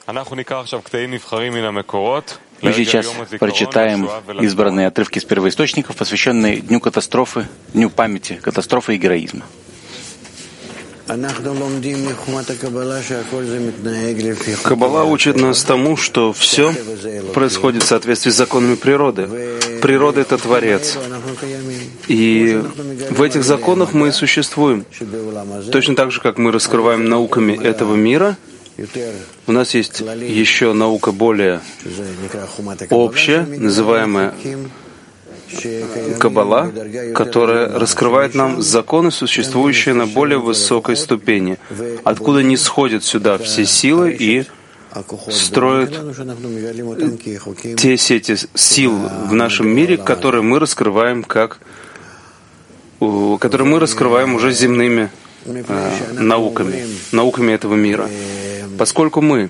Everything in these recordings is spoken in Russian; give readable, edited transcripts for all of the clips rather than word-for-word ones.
Мы сейчас прочитаем избранные отрывки из первоисточников, посвященные Дню катастрофы, Дню памяти катастрофы и героизма. Каббала учит нас тому, что все происходит в соответствии с законами природы. Природа — это Творец. И в этих законах мы и существуем. Точно так же, как мы раскрываем науками этого мира, у нас есть еще наука более общая, называемая Каббала, которая раскрывает нам законы, существующие на более высокой ступени, откуда не сходят сюда все силы и строят те сети сил в нашем мире, которые мы раскрываем уже земными науками этого мира. Поскольку мы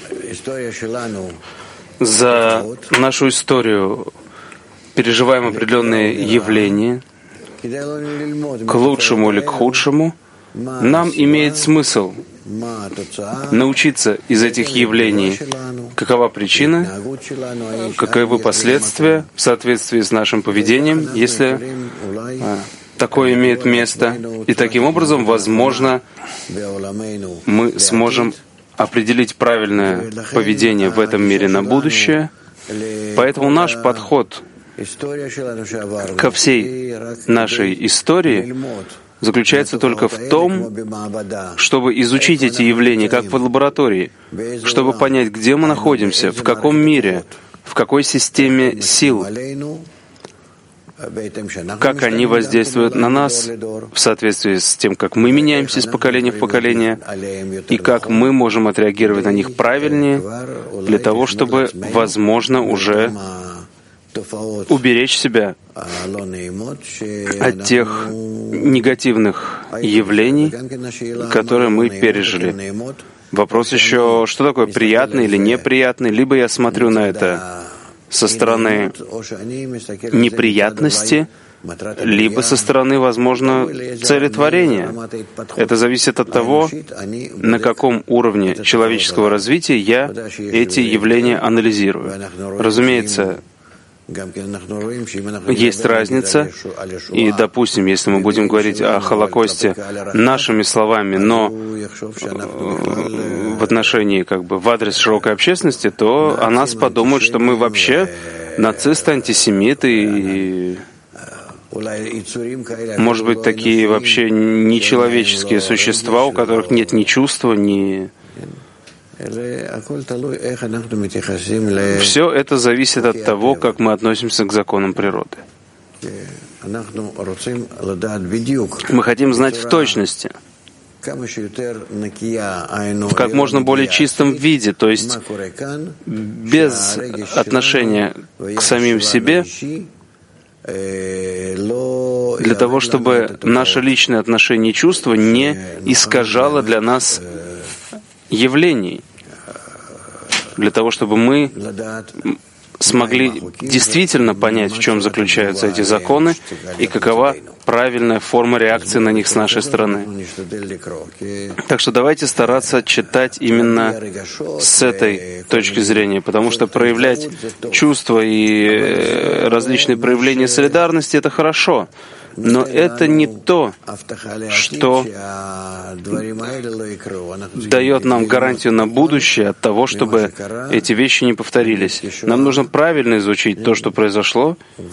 за нашу историю переживаем определенные явления, к лучшему или к худшему, нам имеет смысл научиться из этих явлений, какова причина, каковы последствия в соответствии с нашим поведением, если такое имеет место. И таким образом, возможно, мы сможем определить правильное поведение в этом мире на будущее. Поэтому наш подход ко всей нашей истории заключается только в том, чтобы изучить эти явления, как в лаборатории, чтобы понять, где мы находимся, в каком мире, в какой системе сил, как они воздействуют на нас в соответствии с тем, как мы меняемся из поколения в поколение, и как мы можем отреагировать на них правильнее, для того, чтобы, возможно, уже уберечь себя от тех негативных явлений, которые мы пережили. Вопрос еще, что такое приятный или неприятный? Либо я смотрю на это со стороны неприятности, либо со стороны, возможно, целетворения. Это зависит от того, на каком уровне человеческого развития я эти явления анализирую. Разумеется, есть разница, и, допустим, если мы будем говорить о Холокосте нашими словами, но в отношении, в адрес широкой общественности, то о нас подумают, что мы вообще нацисты, антисемиты, и, может быть, такие вообще нечеловеческие существа, у которых нет ни чувства, ни... Все это зависит от того, как мы относимся к законам природы. Мы хотим знать в точности, в как можно более чистом виде, то есть без отношения к самим себе, для того, чтобы наше личное отношение и чувство не искажало для нас явлений, для того, чтобы мы смогли действительно понять, в чем заключаются эти законы и какова правильная форма реакции на них с нашей стороны. Так что давайте стараться читать именно с этой точки зрения, потому что проявлять чувства и различные проявления солидарности — это хорошо, но это не то, что дает нам гарантию на будущее от того, чтобы эти вещи не повторились. Нам нужно правильно изучить то, что произошло,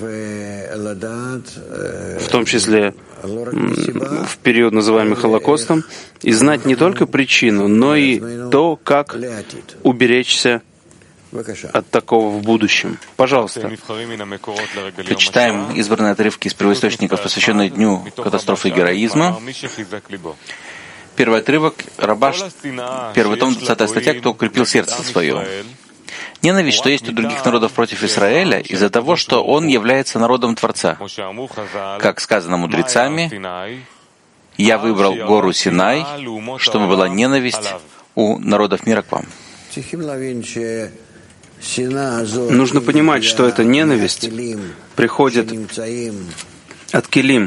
в том числе в период, называемый Холокостом, и знать не только причину, но и то, как уберечься от такого в будущем. Пожалуйста. Прочитаем избранные отрывки из первоисточников, посвященные Дню катастрофы и героизма. Первый отрывок — Рабаш, 1 том, 20 статья, «Кто укрепил сердце свое». Ненависть, что есть у других народов против Израиля, из-за того, что он является народом Творца. Как сказано мудрецами, «Я выбрал гору Синай, чтобы была ненависть у народов мира к вам». Нужно понимать, что эта ненависть приходит от Келим,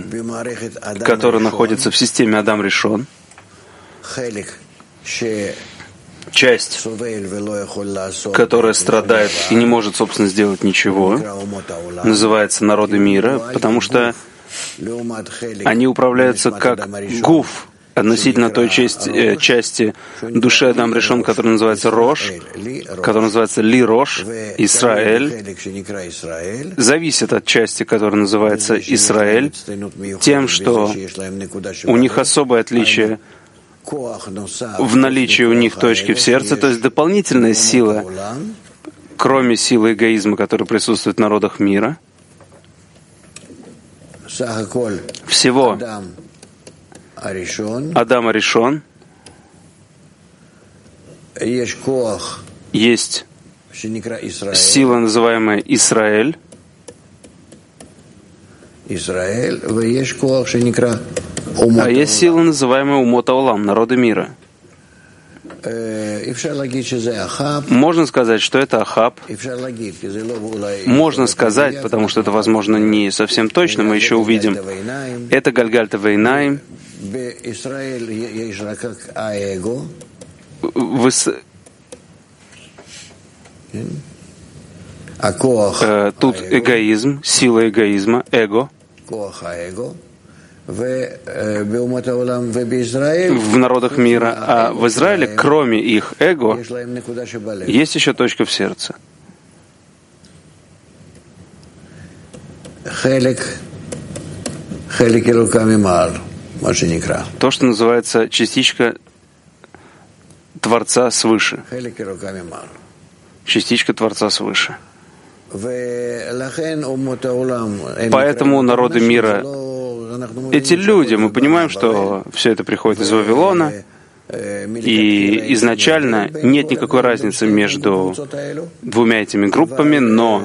который находится в системе Адам Ришон, часть, которая страдает и не может, собственно, сделать ничего, называется народы мира, потому что они управляются как гуф относительно той части души Адам Ришон, которая называется Рош, которая называется Ли Рош, Исраэль, зависит от части, которая называется Исраэль, тем, что у них особое отличие в наличии у них точки в сердце, то есть дополнительная сила, кроме силы эгоизма, которая присутствует в народах мира. Всего Адам Аришон есть сила, называемая Исраэль, а есть сила, называемая Умот Аолам, народы мира. Можно сказать, что это Ахаб. Можно сказать, потому что это, возможно, не совсем точно, мы еще увидим. Это Гальгальта Вейнаим. Тут эгоизм, сила эгоизма, эго. В народах мира, а в Израиле, кроме их эго, есть еще точка в сердце. То, что называется частичка Творца свыше. Частичка Творца свыше. Поэтому народы мира, эти люди, мы понимаем, что все это приходит из Вавилона, и изначально нет никакой разницы между двумя этими группами, но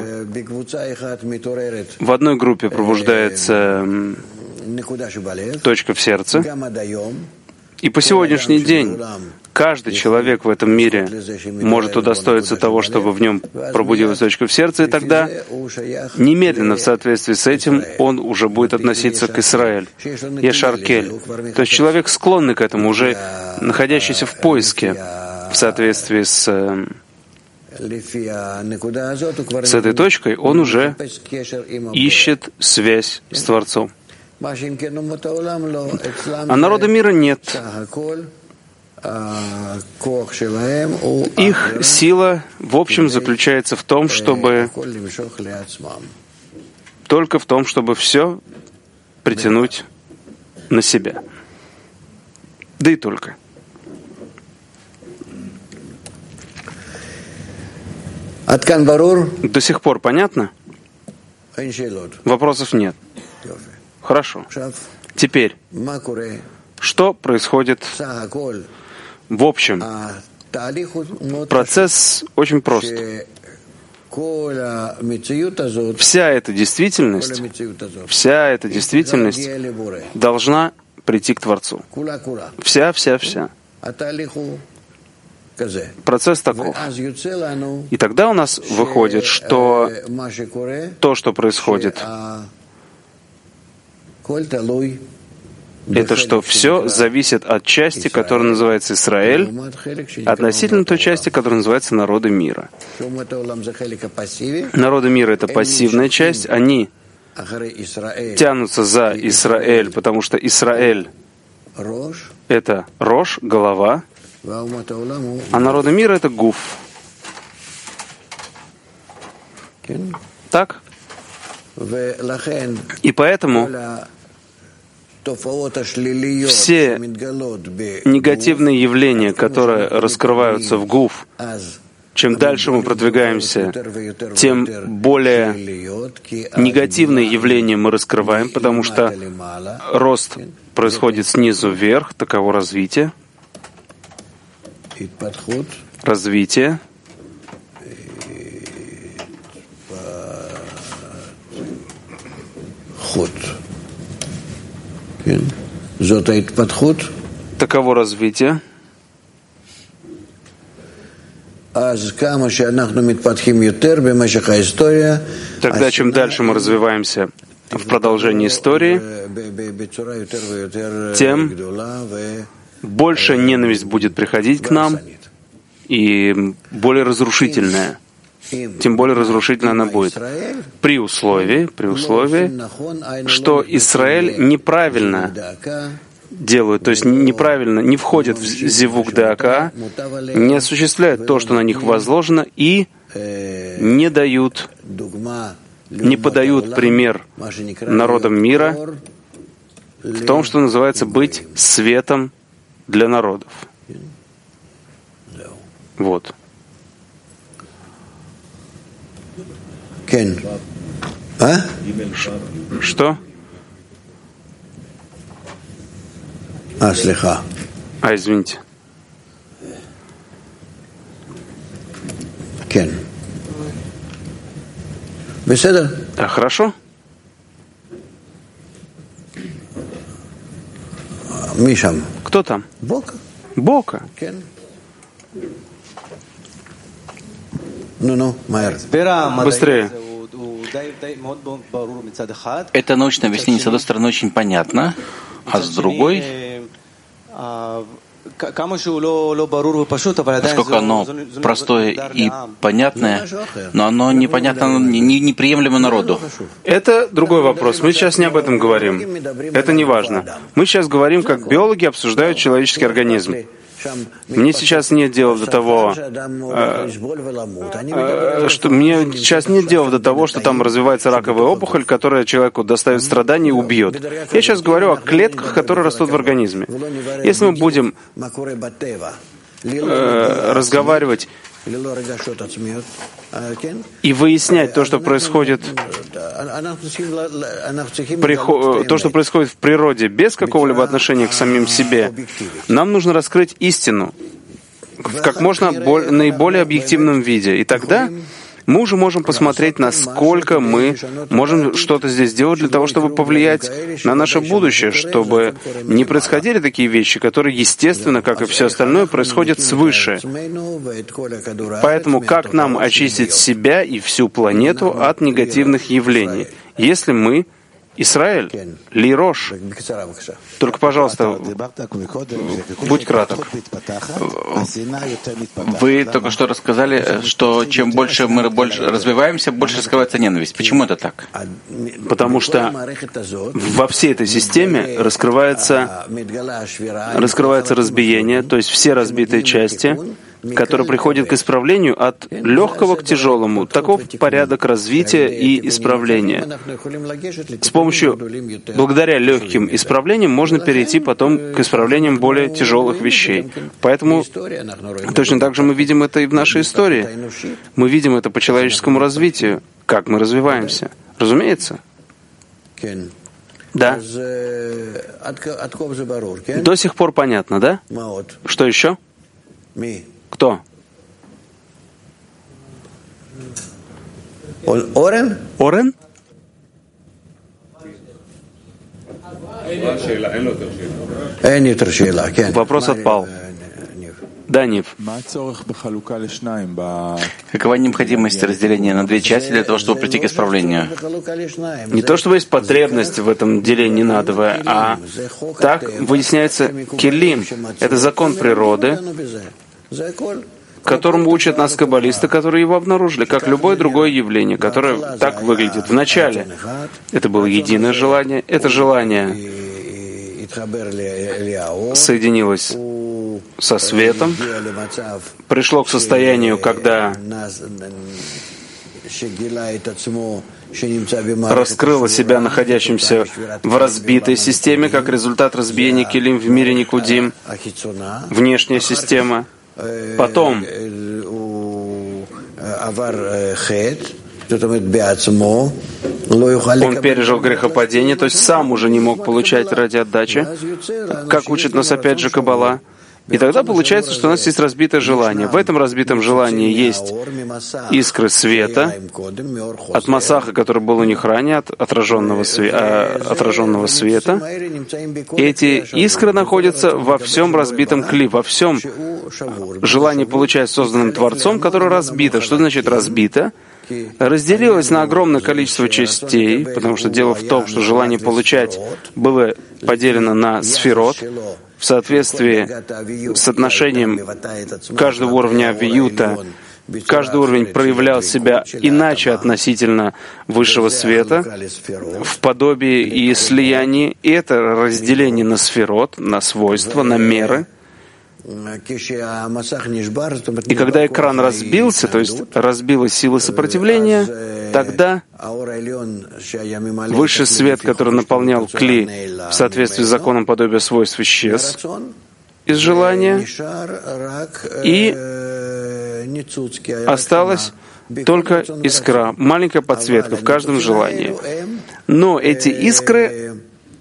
в одной группе пробуждается точка в сердце, и по сегодняшний день каждый человек в этом мире может удостоиться того, чтобы в нем пробудилась точка в сердце, и тогда немедленно в соответствии с этим он уже будет относиться к Исраэль, Ешар-Кель. То есть человек, склонный к этому, уже находящийся в поиске в соответствии с этой точкой, он уже ищет связь с Творцом. А народа мира нет. Их сила, в общем, заключается в том, чтобы только в том, чтобы все притянуть на себя. Да и только. До сих пор понятно? Вопросов нет. Хорошо. Теперь, что происходит в общем? Процесс очень прост. Вся эта действительность должна прийти к Творцу. Вся. Процесс таков. И тогда у нас выходит, что то, что происходит, это что все зависит от части, которая называется Исраэль, относительно той части, которая называется народы мира. Народы мира — это пассивная часть, они тянутся за Исраэль, потому что Исраэль — это Рош, голова, а народы мира — это Гуф. Так? И поэтому все негативные явления, которые раскрываются в Гуф, чем дальше мы продвигаемся, тем более негативные явления мы раскрываем, потому что рост происходит снизу вверх, таково развитие. Развитие. Таково развитие. Тогда, чем дальше мы развиваемся в продолжении истории, тем больше ненависть будет приходить к нам, и более разрушительная. Тем более разрушительно она будет. При условии, что Израиль неправильно делают, то есть неправильно, не входят в зивук ДАК, не осуществляют то, что на них возложено, и не подают пример народам мира в том, что называется быть светом для народов. Вот. Что? Извините. Да, хорошо. Кто там? Бока. Быстрее. Это научное объяснение, с одной стороны, очень понятно, а с другой, насколько оно простое и понятное, но оно непонятно, неприемлемо народу. Это другой вопрос. Мы сейчас не об этом говорим. Это не важно. Мы сейчас говорим, как биологи обсуждают человеческий организм. Мне сейчас нет дела до того, что там развивается раковая опухоль, которая человеку доставит страдания и убьет. Я сейчас говорю о клетках, которые растут в организме. Если мы будем разговаривать и выяснять то, что происходит в природе без какого-либо отношения к самим себе, нам нужно раскрыть истину в как можно наиболее объективном виде. И тогда мы уже можем посмотреть, насколько мы можем что-то здесь сделать для того, чтобы повлиять на наше будущее, чтобы не происходили такие вещи, которые, естественно, как и все остальное, происходят свыше. Поэтому как нам очистить себя и всю планету от негативных явлений, если мы Израиль, Лирош. Только, пожалуйста, будь краток. Вы только что рассказали, что чем больше мы развиваемся, больше раскрывается ненависть. Почему это так? Потому что во всей этой системе раскрывается разбиение, то есть все разбитые части, который приходит к исправлению от легкого к тяжелому. Таков порядок развития и исправления. Благодаря легким исправлениям можно перейти потом к исправлениям более тяжелых вещей. Поэтому точно так же мы видим это и в нашей истории. Мы видим это по человеческому развитию, как мы развиваемся. Разумеется? Да. До сих пор понятно, да? Что еще? Кто? Орен? Орен? Вопрос отпал. Да, Нив. Какова необходимость разделения на две части для того, чтобы прийти к исправлению? Не то, чтобы есть потребность в этом делении надвое, а так выясняется келим. Это закон природы, которому учат нас каббалисты, которые его обнаружили, как любое другое явление, которое так выглядит. Вначале это было единое желание, это желание соединилось со светом, пришло к состоянию, когда раскрыло себя находящимся в разбитой системе, как результат разбиения келим в мире Никудим, внешняя система. Потом он пережил грехопадение, то есть сам уже не мог получать ради отдачи, как учит нас опять же Каббала. И тогда получается, что у нас есть разбитое желание. В этом разбитом желании есть искры света от Масаха, который был у них ранее, от отраженного света. И эти искры находятся во всем разбитом кли, во всем желании получать созданным Творцом, которое разбито. Что значит разбито? Разделилось на огромное количество частей, потому что дело в том, что желание получать было поделено на сферот, в соответствии с отношением каждого уровня авиюта, каждый уровень проявлял себя иначе относительно высшего света, в подобии и слиянии. И это разделение на сферот, на свойства, на меры. И когда экран разбился, то есть разбилась сила сопротивления, тогда высший свет, который наполнял кли в соответствии с законом подобия свойств, исчез из желания, и осталась только искра, маленькая подсветка в каждом желании. Но эти искры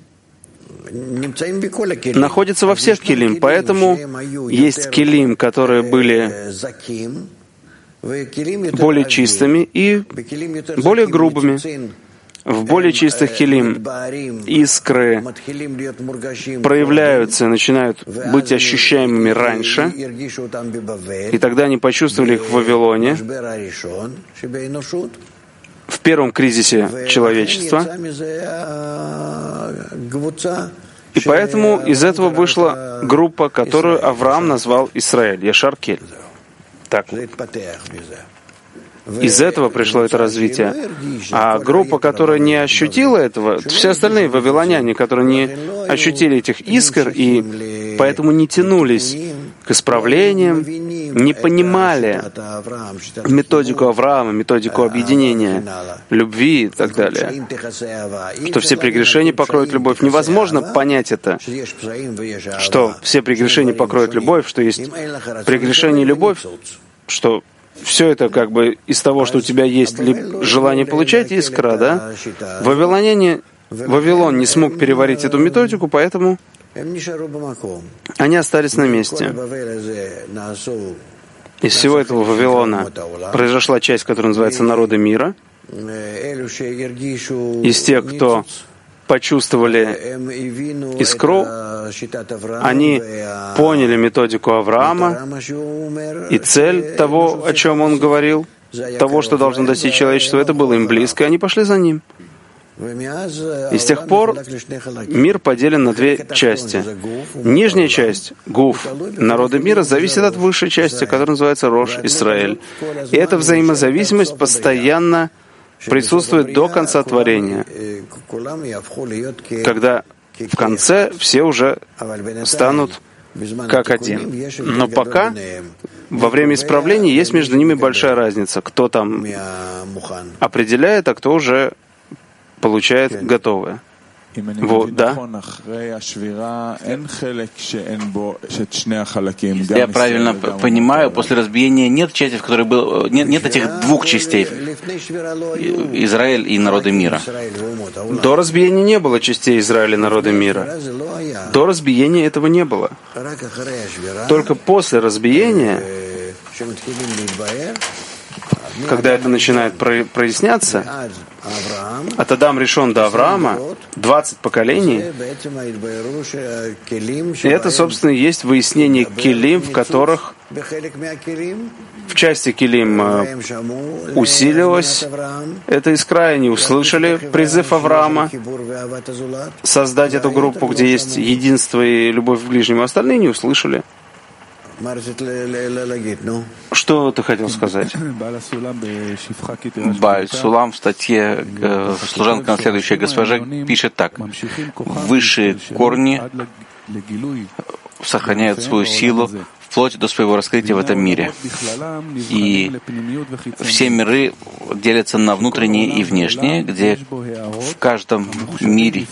находятся во всех келим, поэтому есть келим, которые были более чистыми и более грубыми. В более чистых келим искры проявляются, начинают быть ощущаемыми раньше, и тогда они почувствовали их в Вавилоне, в первом кризисе человечества. И поэтому из этого вышла группа, которую Авраам назвал Исраэль, Яшар Кель. Так. Из этого пришло это развитие. А группа, которая не ощутила этого, все остальные вавилоняне, которые не ощутили этих искр и поэтому не тянулись к исправлениям, не понимали методику Авраама, методику объединения, любви и так далее, что все прегрешения покроют любовь. Невозможно понять это, что все прегрешения покроют любовь, что есть прегрешение и любовь, что все это как бы из того, что у тебя есть желание получать, искра, да? Вавилон не смог переварить эту методику, поэтому они остались на месте. Из всего этого Вавилона произошла часть, которая называется народы мира. Из тех, кто почувствовали искру, они поняли методику Авраама и цель того, о чем он говорил, того, что должно достичь человечество, это было им близко, и они пошли за ним. И с тех пор мир поделен на две части. Нижняя часть, Гуф, народы мира, зависит от высшей части, которая называется Рош, Исраэль. И эта взаимозависимость постоянно присутствует до конца творения, когда в конце все уже станут как один. Но пока во время исправления есть между ними большая разница. Кто там определяет, а кто уже получает готовое. Вот, да. Если я правильно понимаю, после разбиения нет части, в которой был, нет этих двух частей, Израиль и народы мира. До разбиения не было частей Израиля и народы мира. До разбиения этого не было. Только после разбиения, когда это начинает проясняться, от Адам решен до Авраама, 20 поколений, и это, собственно, и есть выяснение келим, в которых в части келим усилилось эта искра, они услышали призыв Авраама создать эту группу, где есть единство и любовь к ближнему, остальные не услышали. Что ты хотел сказать? Бааль Сулам в статье «Служанка, наследующая госпожа» пишет так. Высшие корни сохраняют свою силу вплоть до своего раскрытия в этом мире. И все миры делятся на внутренние и внешние, где в каждом мире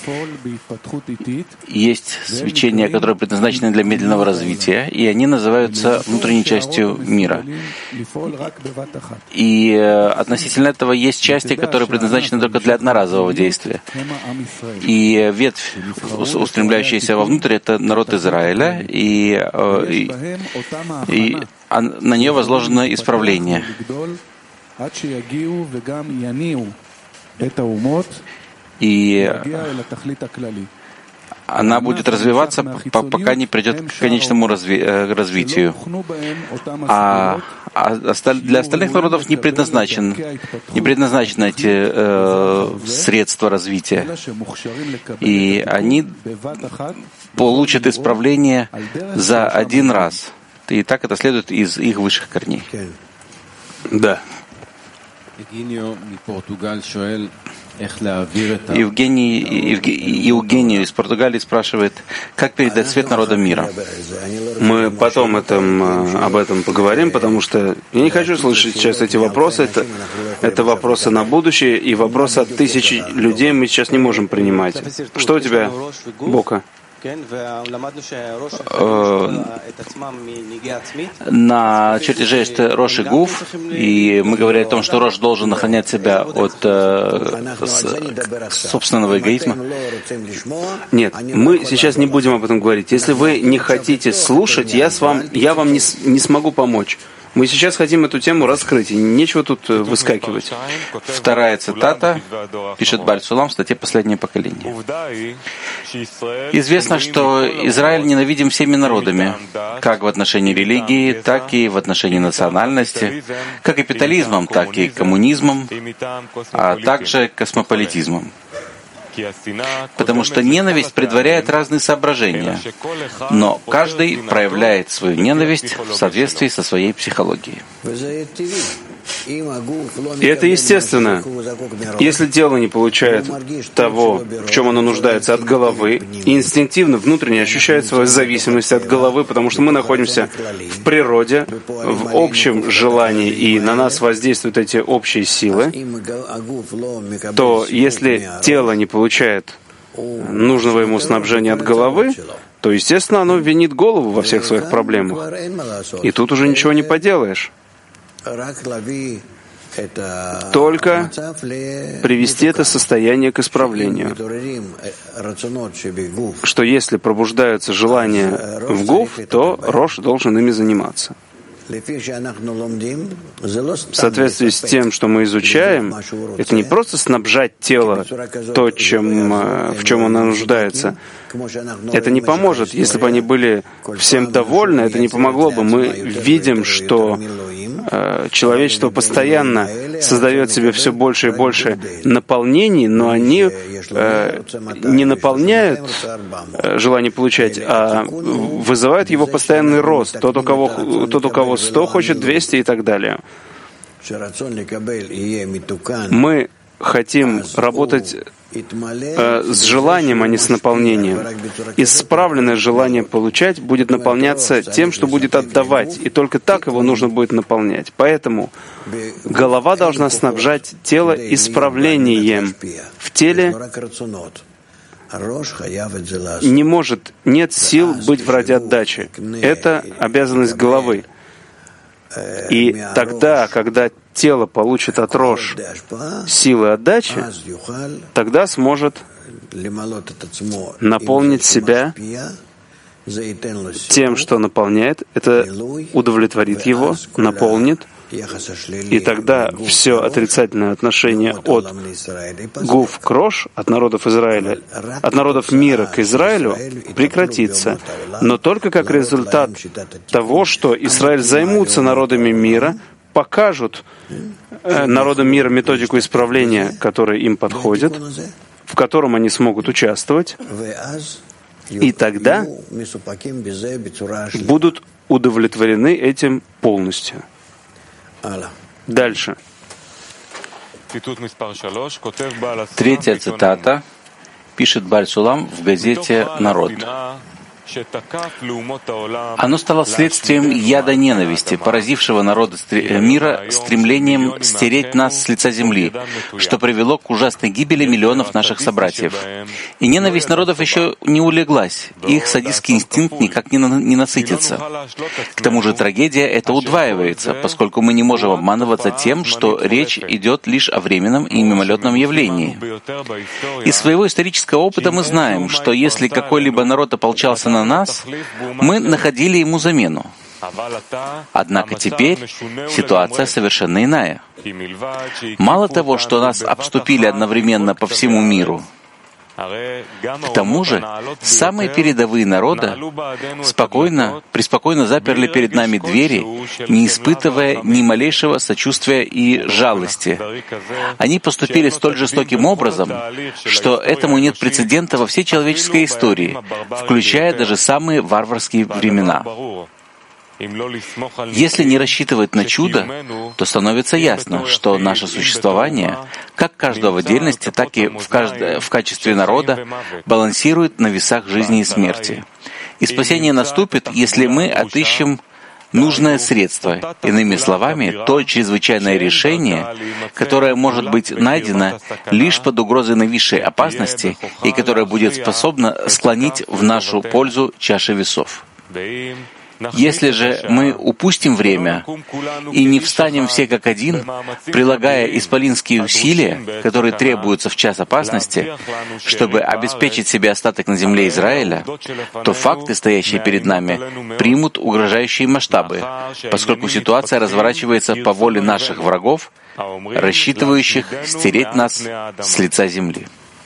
есть свечения, которые предназначены для медленного развития, и они называются внутренней частью мира. И относительно этого есть части, которые предназначены только для одноразового действия. И ветвь, устремляющаяся вовнутрь, это народ Израиля, и на нее возложено исправление. И она будет развиваться, пока не придет к конечному развитию. А для остальных народов не предназначены эти средства развития. И они получат исправление за один раз. И так это следует из их высших корней. Да. Евгению из Португалии спрашивает, как передать свет народам мира. Мы потом об этом поговорим, потому что я не хочу слышать сейчас эти вопросы. Это вопросы на будущее, и вопросы от тысячи людей мы сейчас не можем принимать. Что у тебя, Бока? На чертеже есть Рош и Гуф, и мы говорим о том, что Рош должен охранять себя от собственного эгоизма. Нет, мы сейчас не будем об этом говорить. Если вы не хотите слушать, я вам не смогу помочь. Мы сейчас хотим эту тему раскрыть, и нечего тут выскакивать. Вторая цитата, пишет Бааль Сулам в статье «Последнее поколение». Известно, что Израиль ненавидим всеми народами, как в отношении религии, так и в отношении национальности, как капитализмом, так и коммунизмом, а также космополитизмом. Потому что ненависть предваряет разные соображения, но каждый проявляет свою ненависть в соответствии со своей психологией. И это естественно. Если тело не получает того, в чем оно нуждается от головы, и инстинктивно, внутренне ощущает свою зависимость от головы, потому что мы находимся в природе, в общем желании, и на нас воздействуют эти общие силы, то если тело не получает нужного ему снабжения от головы, то, естественно, оно винит голову во всех своих проблемах. И тут уже ничего не поделаешь. Только привести это состояние к исправлению. Что если пробуждаются желания в Гуф, то Рош должен ими заниматься. В соответствии с тем, что мы изучаем, это не просто снабжать тело то, в чем оно нуждается. Это не поможет. Если бы они были всем довольны, это не помогло бы. Мы видим, что человечество постоянно создает себе все больше и больше наполнений, но они не наполняют желание получать, а вызывают его постоянный рост. Тот, у кого 100 хочет, 200 и так далее. Мы хотим работать с желанием, а не с наполнением. Исправленное желание получать будет наполняться тем, что будет отдавать, и только так его нужно будет наполнять. Поэтому голова должна снабжать тело исправлением. В теле нет сил быть в ради отдачи. Это обязанность головы. И тогда, когда тело получит от Рош силы отдачи, тогда сможет наполнить себя тем, что наполняет. Это удовлетворит его, наполнит. И тогда все отрицательное отношение от Гуф к Рош, от народов Израиля, от народов мира к Израилю прекратится. Но только как результат того, что Израиль займутся народами мира, покажут народам мира методику исправления, которая им подходит, в котором они смогут участвовать, и тогда будут удовлетворены этим полностью. Дальше. Третья цитата, пишет Бааль Сулам в газете «Народ». Оно стало следствием яда ненависти, поразившего народы мира стремлением стереть нас с лица земли, что привело к ужасной гибели миллионов наших собратьев. И ненависть народов еще не улеглась, их садистский инстинкт никак не насытится. К тому же трагедия эта удваивается, поскольку мы не можем обманываться тем, что речь идет лишь о временном и мимолетном явлении. Из своего исторического опыта мы знаем, что если какой-либо народ ополчался на нас, мы находили ему замену. Однако теперь ситуация совершенно иная. Мало того, что нас обступили одновременно по всему миру, К тому же, самые передовые народы преспокойно заперли перед нами двери, не испытывая ни малейшего сочувствия и жалости. Они поступили столь жестоким образом, что этому нет прецедента во всей человеческой истории, включая даже самые варварские времена. Если не рассчитывать на чудо, то становится ясно, что наше существование, как каждого в отдельности, так и в качестве народа, балансирует на весах жизни и смерти. И спасение наступит, если мы отыщем нужное средство, иными словами, то чрезвычайное решение, которое может быть найдено лишь под угрозой нависшей опасности и которое будет способно склонить в нашу пользу чаши весов. Если же мы упустим время и не встанем все как один, прилагая исполинские усилия, которые требуются в час опасности, чтобы обеспечить себе остаток на земле Израиля, то факты, стоящие перед нами, примут угрожающие масштабы, поскольку ситуация разворачивается по воле наших врагов, рассчитывающих стереть нас с лица земли.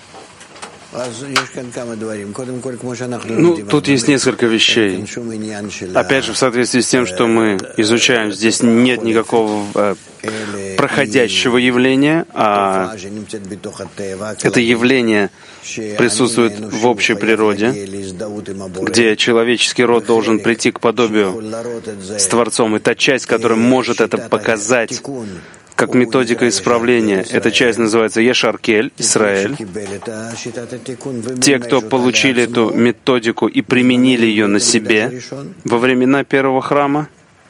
Тут есть несколько вещей. Опять же, в соответствии с тем, что мы изучаем, здесь нет никакого проходящего явления, а это явление присутствует в общей природе, где человеческий род должен прийти к подобию с Творцом. И та часть, которая может это показать, как методика исправления. Эта часть называется Ешар-Кель, Израиль. Те, кто получили эту методику и применили ее на себе во времена первого храма.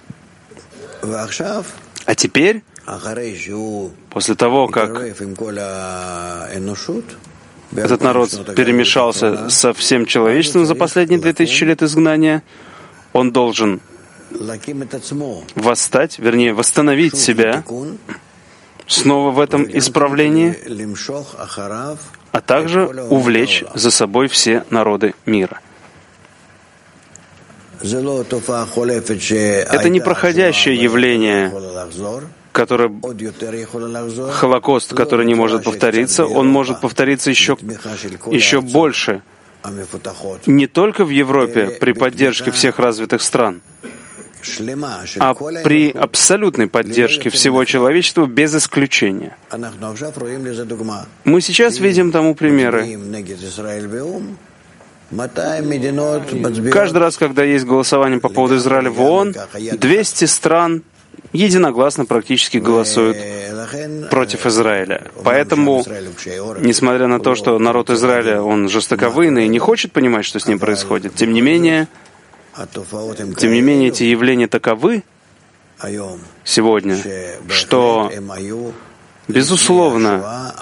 А теперь, после того, как этот народ перемешался со всем человечеством за последние 2000 лет изгнания, он должен восстать, вернее, восстановить себя снова в этом исправлении, а также увлечь за собой все народы мира. Это не проходящее явление, которое Холокост, который не может повториться, он может повториться еще больше. Не только в Европе при поддержке всех развитых стран, а при абсолютной поддержке всего человечества без исключения. Мы сейчас видим тому примеры. Каждый раз, когда есть голосование по поводу Израиля в ООН, 200 стран единогласно практически голосуют против Израиля. Поэтому, несмотря на то, что народ Израиля, он жестоковыйный и не хочет понимать, что с ним происходит, тем не менее, эти явления таковы сегодня, что, безусловно,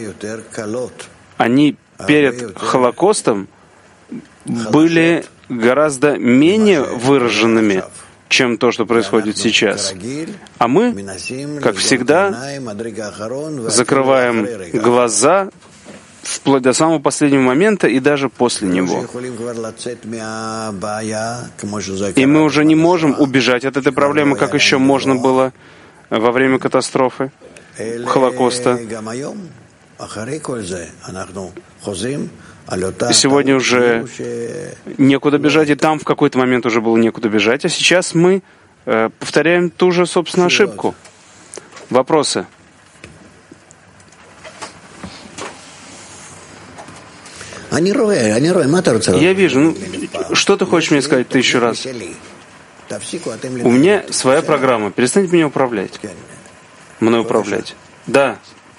они перед Холокостом были гораздо менее выраженными, чем то, что происходит сейчас. А мы, как всегда, закрываем глаза вплоть до самого последнего момента и даже после него. И мы уже не можем убежать от этой проблемы, как еще можно было во время катастрофы, Холокоста. И сегодня уже некуда бежать, и там в какой-то момент уже было некуда бежать, а сейчас мы повторяем ту же, собственно, ошибку. Вопросы? Я вижу. Что ты хочешь мне сказать 1000 раз? У меня своя программа. Перестаньте меня управлять. Мной управлять. Да.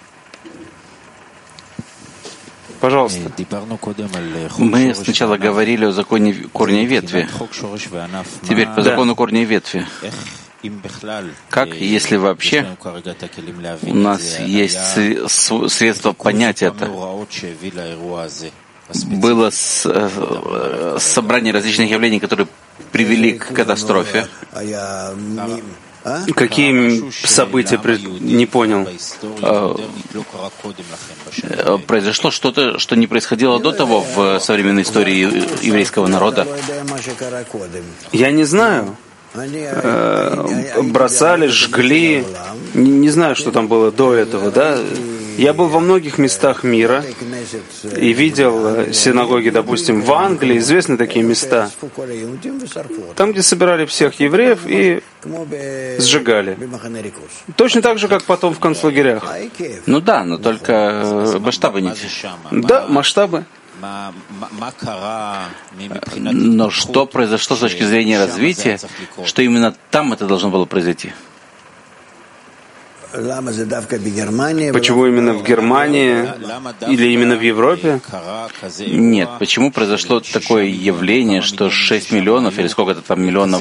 Пожалуйста. Мы сначала говорили о законе корня и ветви. Теперь по закону корня и ветви. Как, если вообще у нас есть средства понять это? Было собрание различных явлений, которые привели к катастрофе. Какие события? Не понял. Произошло что-то, что не происходило до того в современной истории еврейского народа. Я не знаю. Бросали, жгли. Не знаю, что там было до этого, да? Я был во многих местах мира и видел синагоги, допустим, в Англии, известны такие места, там, где собирали всех евреев и сжигали. Точно так же, как потом в концлагерях. Ну да, но только масштабы не те. Да, масштабы. Но что произошло с точки зрения развития, что именно там это должно было произойти? Почему именно в Германии или именно в Европе? Нет, почему произошло такое явление, что 6 миллионов или сколько-то там миллионов,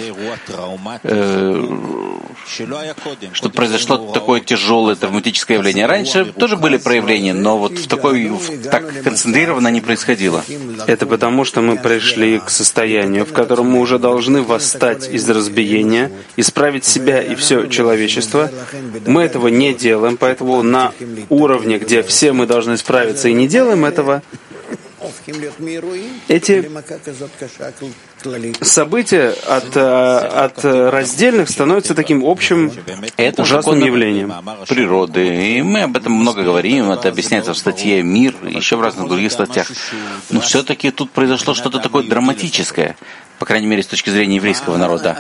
что произошло такое тяжелое травматическое явление? Раньше тоже были проявления, но вот так концентрированно не происходило. Это потому, что мы пришли к состоянию, в котором мы уже должны восстать из разбиения, исправить себя и все человечество. Мы этого не делаем, поэтому на уровне, где все мы должны справиться и не делаем этого, эти события от раздельных становятся таким общим ужасным явлением природы. И мы об этом много говорим, это объясняется в статье «Мир», еще в разных других статьях. Но все-таки тут произошло что-то такое драматическое, по крайней мере, с точки зрения еврейского народа.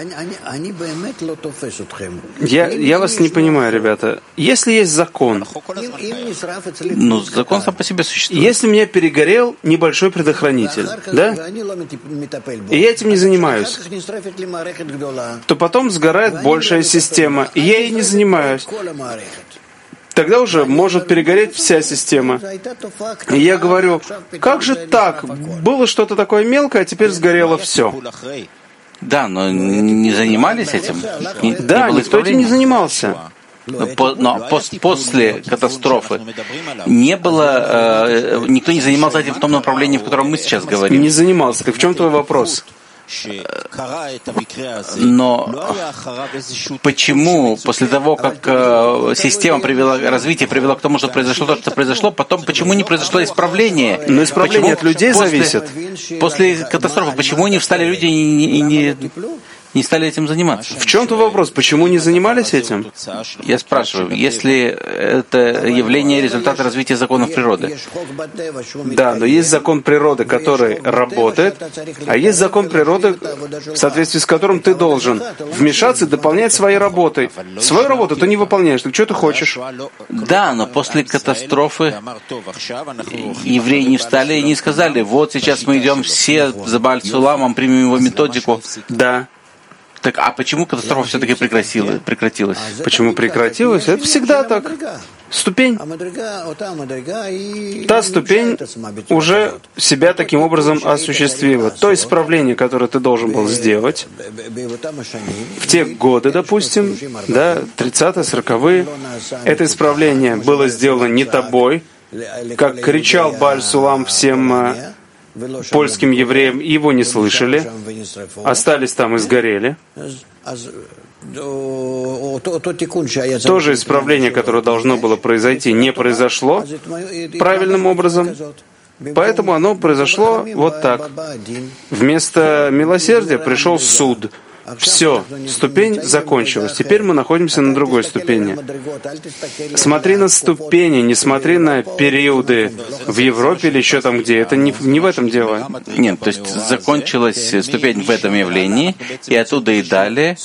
Я вас не понимаю, ребята. Если есть закон, ну, закон сам по себе существует. Если меня перегорел небольшой предохранитель, да, и я этим не занимаюсь, то потом сгорает большая система, и я ей не занимаюсь. Тогда уже может перегореть вся система. И я говорю, как же так? Было что-то такое мелкое, а теперь сгорело все. Да, но не занимались этим? Да, никто этим не занимался. Но после катастрофы не было, никто не занимался этим в том направлении, в котором мы сейчас говорим. Не занимался. Так в чем твой вопрос? Но почему после того, как система развитие привело к тому, что произошло то, что произошло, потом почему не произошло исправление? Но исправление от людей зависит. После катастрофы, почему не встали люди и не стали этим заниматься? В чем твой вопрос? Почему не занимались этим? Я спрашиваю, если это явление результата развития законов природы? Да, но есть закон природы, который работает, а есть закон природы, в соответствии с которым ты должен вмешаться и дополнять своей работой. Свою работу ты не выполняешь, так что ты хочешь? Да, но после катастрофы евреи не встали и не сказали, вот сейчас мы идем все за Бааль Суламом, примем его методику. Да. Так, а почему катастрофа все-таки прекратилась? Почему прекратилась? Это всегда так. Ступень. Та ступень уже себя таким образом осуществила. То исправление, которое ты должен был сделать в те годы, допустим, да, 30-е, 40-е, это исправление было сделано не тобой, как кричал Бааль Сулам всем польским евреям, его не слышали, остались там и сгорели. То же исправление, которое должно было произойти, не произошло правильным образом, поэтому оно произошло вот так. Вместо милосердия пришел суд. Все, ступень закончилась. Теперь мы находимся на другой ступени. Смотри на ступени, не смотри на периоды в Европе или еще там где. Это не в этом дело. Нет, то есть закончилась ступень в этом явлении, и оттуда и далее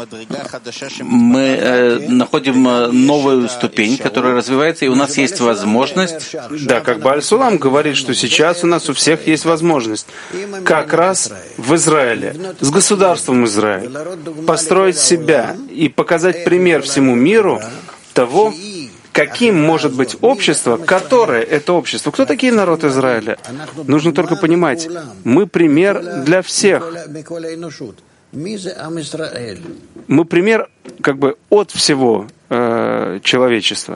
мы находим новую ступень, которая развивается, и у нас есть возможность... Да, как Бааль Сулам говорит, что сейчас у нас у всех есть возможность как раз в Израиле, с государством Израиля, построить себя и показать пример всему миру того, каким может быть общество, которое это общество. Кто такие народ Израиля? Нужно только понимать, мы пример для всех. Мы пример как бы от всего человечества.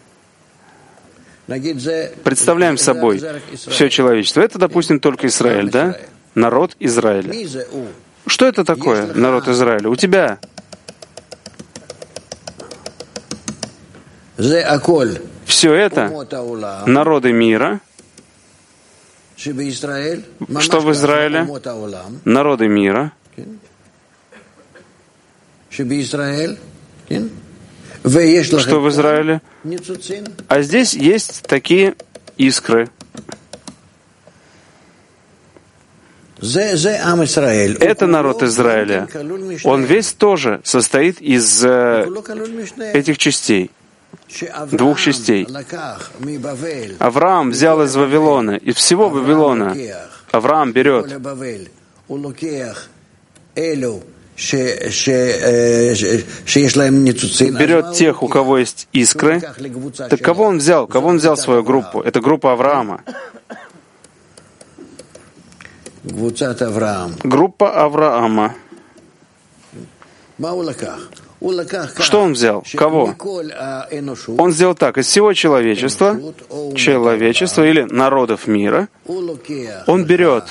Представляем собой все человечество. Это, допустим, только Израиль, да? Народ Израиля. Что это такое, народ Израиля? У тебя все это народы мира. Что в Израиле? Народы мира. что в Израиле, а здесь есть такие искры. Это народ Израиля. Он весь тоже состоит из этих частей, двух частей. Авраам взял из Вавилона, из всего Вавилона. Авраам берет тех, у кого есть искры. Так кого он взял? Кого он взял в свою группу? Это группа Авраама. Группа Авраама. Что он взял? Кого? Он сделал так. Из всего человечества или народов мира, он берет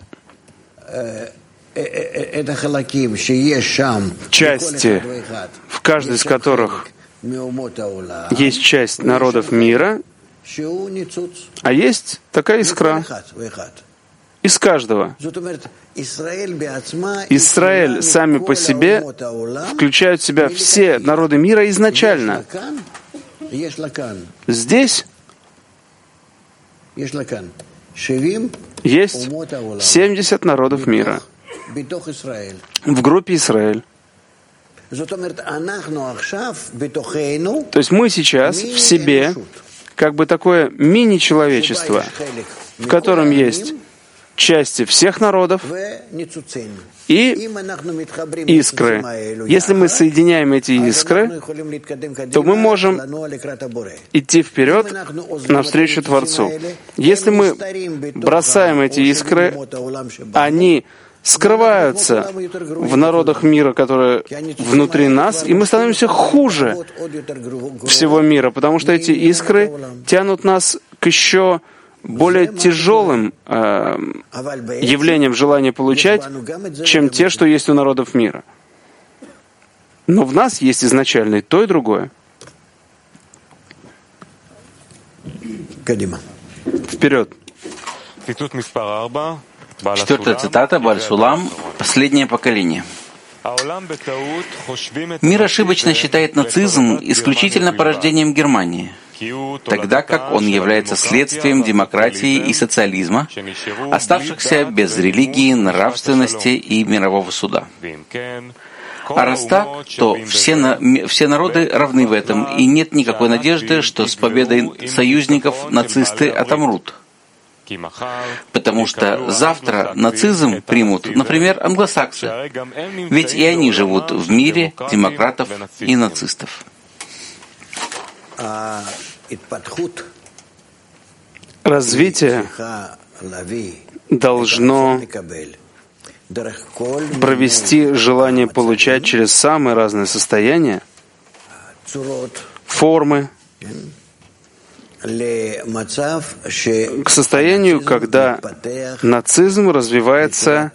части, в каждой из которых есть часть народов мира, а есть такая искра. Из каждого. Израиль сами по себе включают в себя все народы мира изначально. Здесь есть 70 народов мира в группе Израиль. То есть мы сейчас в себе как бы такое мини-человечество, в котором есть части всех народов и искры. Если мы соединяем эти искры, то мы можем идти вперед навстречу Творцу. Если мы бросаем эти искры, они скрываются в народах мира, которые внутри нас, и мы становимся хуже всего мира, потому что эти искры тянут нас к еще более тяжелым явлением желания получать, чем те, что есть у народов мира. Но в нас есть изначально и то, и другое. Вперед. Четвертая цитата, Баль-Сулам, «Последнее поколение». Мир ошибочно считает нацизм исключительно порождением Германии, тогда как он является следствием демократии и социализма, оставшихся без религии, нравственности и мирового суда. А раз так, то все народы равны в этом, и нет никакой надежды, что с победой союзников нацисты отомрут. Потому что завтра нацизм примут, например, англосаксы, ведь и они живут в мире демократов и нацистов. Развитие должно провести желание получать через самые разные состояния, формы, к состоянию, когда нацизм развивается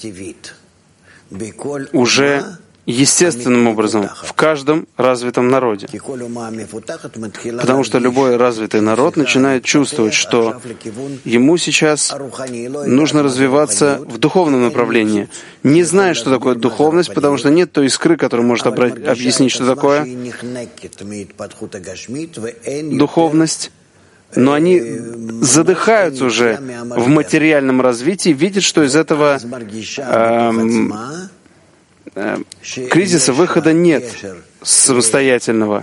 уже естественным образом в каждом развитом народе. Потому что любой развитый народ начинает чувствовать, что ему сейчас нужно развиваться в духовном направлении, не зная, что такое духовность, потому что нет той искры, которая может объяснить, что такое духовность. Но они задыхаются уже в материальном развитии, видят, что из этого кризиса выхода нет самостоятельного.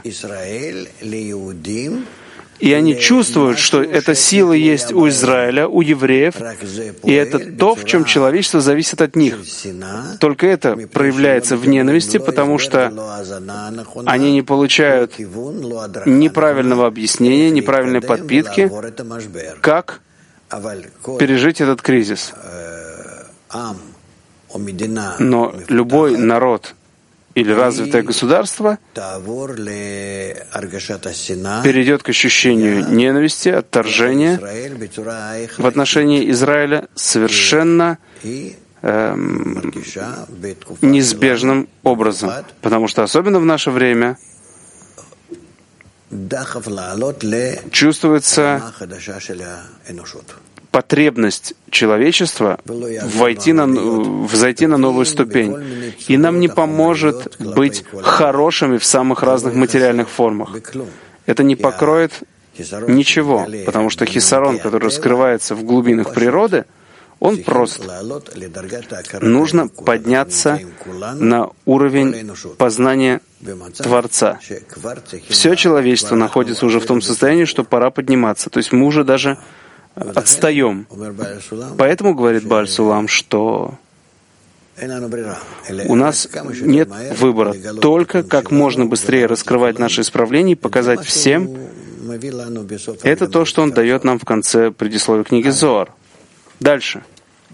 И они чувствуют, что эта сила есть у Израиля, у евреев, и это то, в чем человечество зависит от них. Только это проявляется в ненависти, потому что они не получают неправильного объяснения, неправильной подпитки, как пережить этот кризис. Но любой народ или развитое государство перейдет к ощущению ненависти, отторжения в отношении Израиля совершенно неизбежным образом. Потому что особенно в наше время чувствуется потребность человечества взойти на новую ступень. И нам не поможет быть хорошими в самых разных материальных формах. Это не покроет ничего, потому что хисарон, который раскрывается в глубинах природы, он прост. Нужно подняться на уровень познания Творца. Все человечество находится уже в том состоянии, что пора подниматься. То есть мы уже даже отстаем. Поэтому, говорит Бааль Сулам, что у нас нет выбора. Только как можно быстрее раскрывать наши исправления и показать всем. Это то, что он дает нам в конце предисловия книги Зоар. Дальше.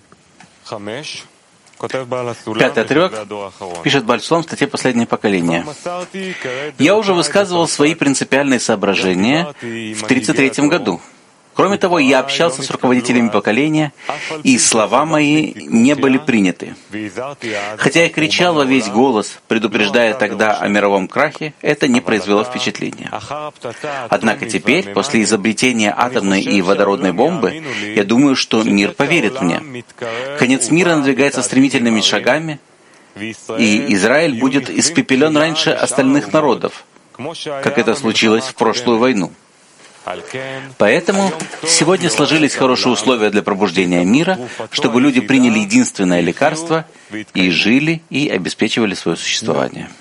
5-й отрывок, пишет Бааль Сулам в статье «Последнее поколение». «Я уже высказывал свои принципиальные соображения в 1933 году. Кроме того, я общался с руководителями поколения, и слова мои не были приняты. Хотя я кричал во весь голос, предупреждая тогда о мировом крахе, это не произвело впечатления. Однако теперь, после изобретения атомной и водородной бомбы, я думаю, что мир поверит мне. Конец мира надвигается стремительными шагами, и Израиль будет испепелен раньше остальных народов, как это случилось в прошлую войну. Поэтому сегодня сложились хорошие условия для пробуждения мира, чтобы люди приняли единственное лекарство и жили, и обеспечивали свое существование».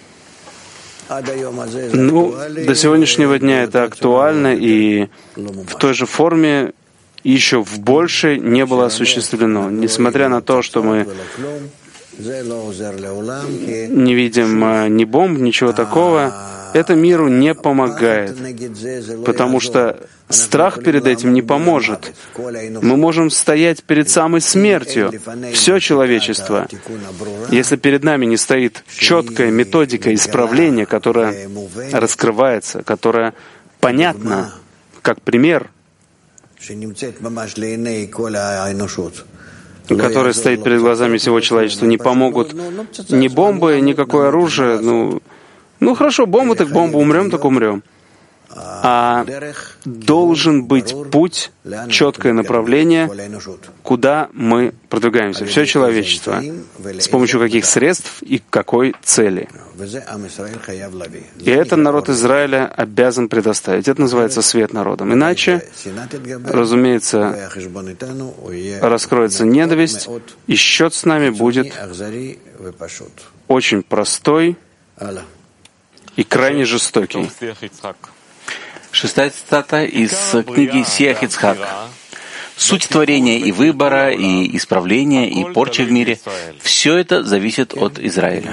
До сегодняшнего дня это актуально, и в той же форме еще в большей не было осуществлено. Несмотря на то, что мы не видим ни бомб, ничего такого, это миру не помогает, потому что страх перед этим не поможет. Мы можем стоять перед самой смертью, все человечество. Если перед нами не стоит четкая методика исправления, которая раскрывается, которая понятна, как пример, который стоит перед глазами всего человечества, не помогут ни бомбы, никакое оружие. Ну хорошо, бомба так бомба, умрем так умрем. А должен быть путь, четкое направление, куда мы продвигаемся. Все человечество. С помощью каких средств и к какой цели. И это народ Израиля обязан предоставить. Это называется свет народам. Иначе, разумеется, раскроется ненависть, и счет с нами будет очень простой и крайне жестокий. 6-я цитата из книги Сиах Ицхак. «Суть творения и выбора, и исправления, и порчи в мире — все это зависит от Израиля».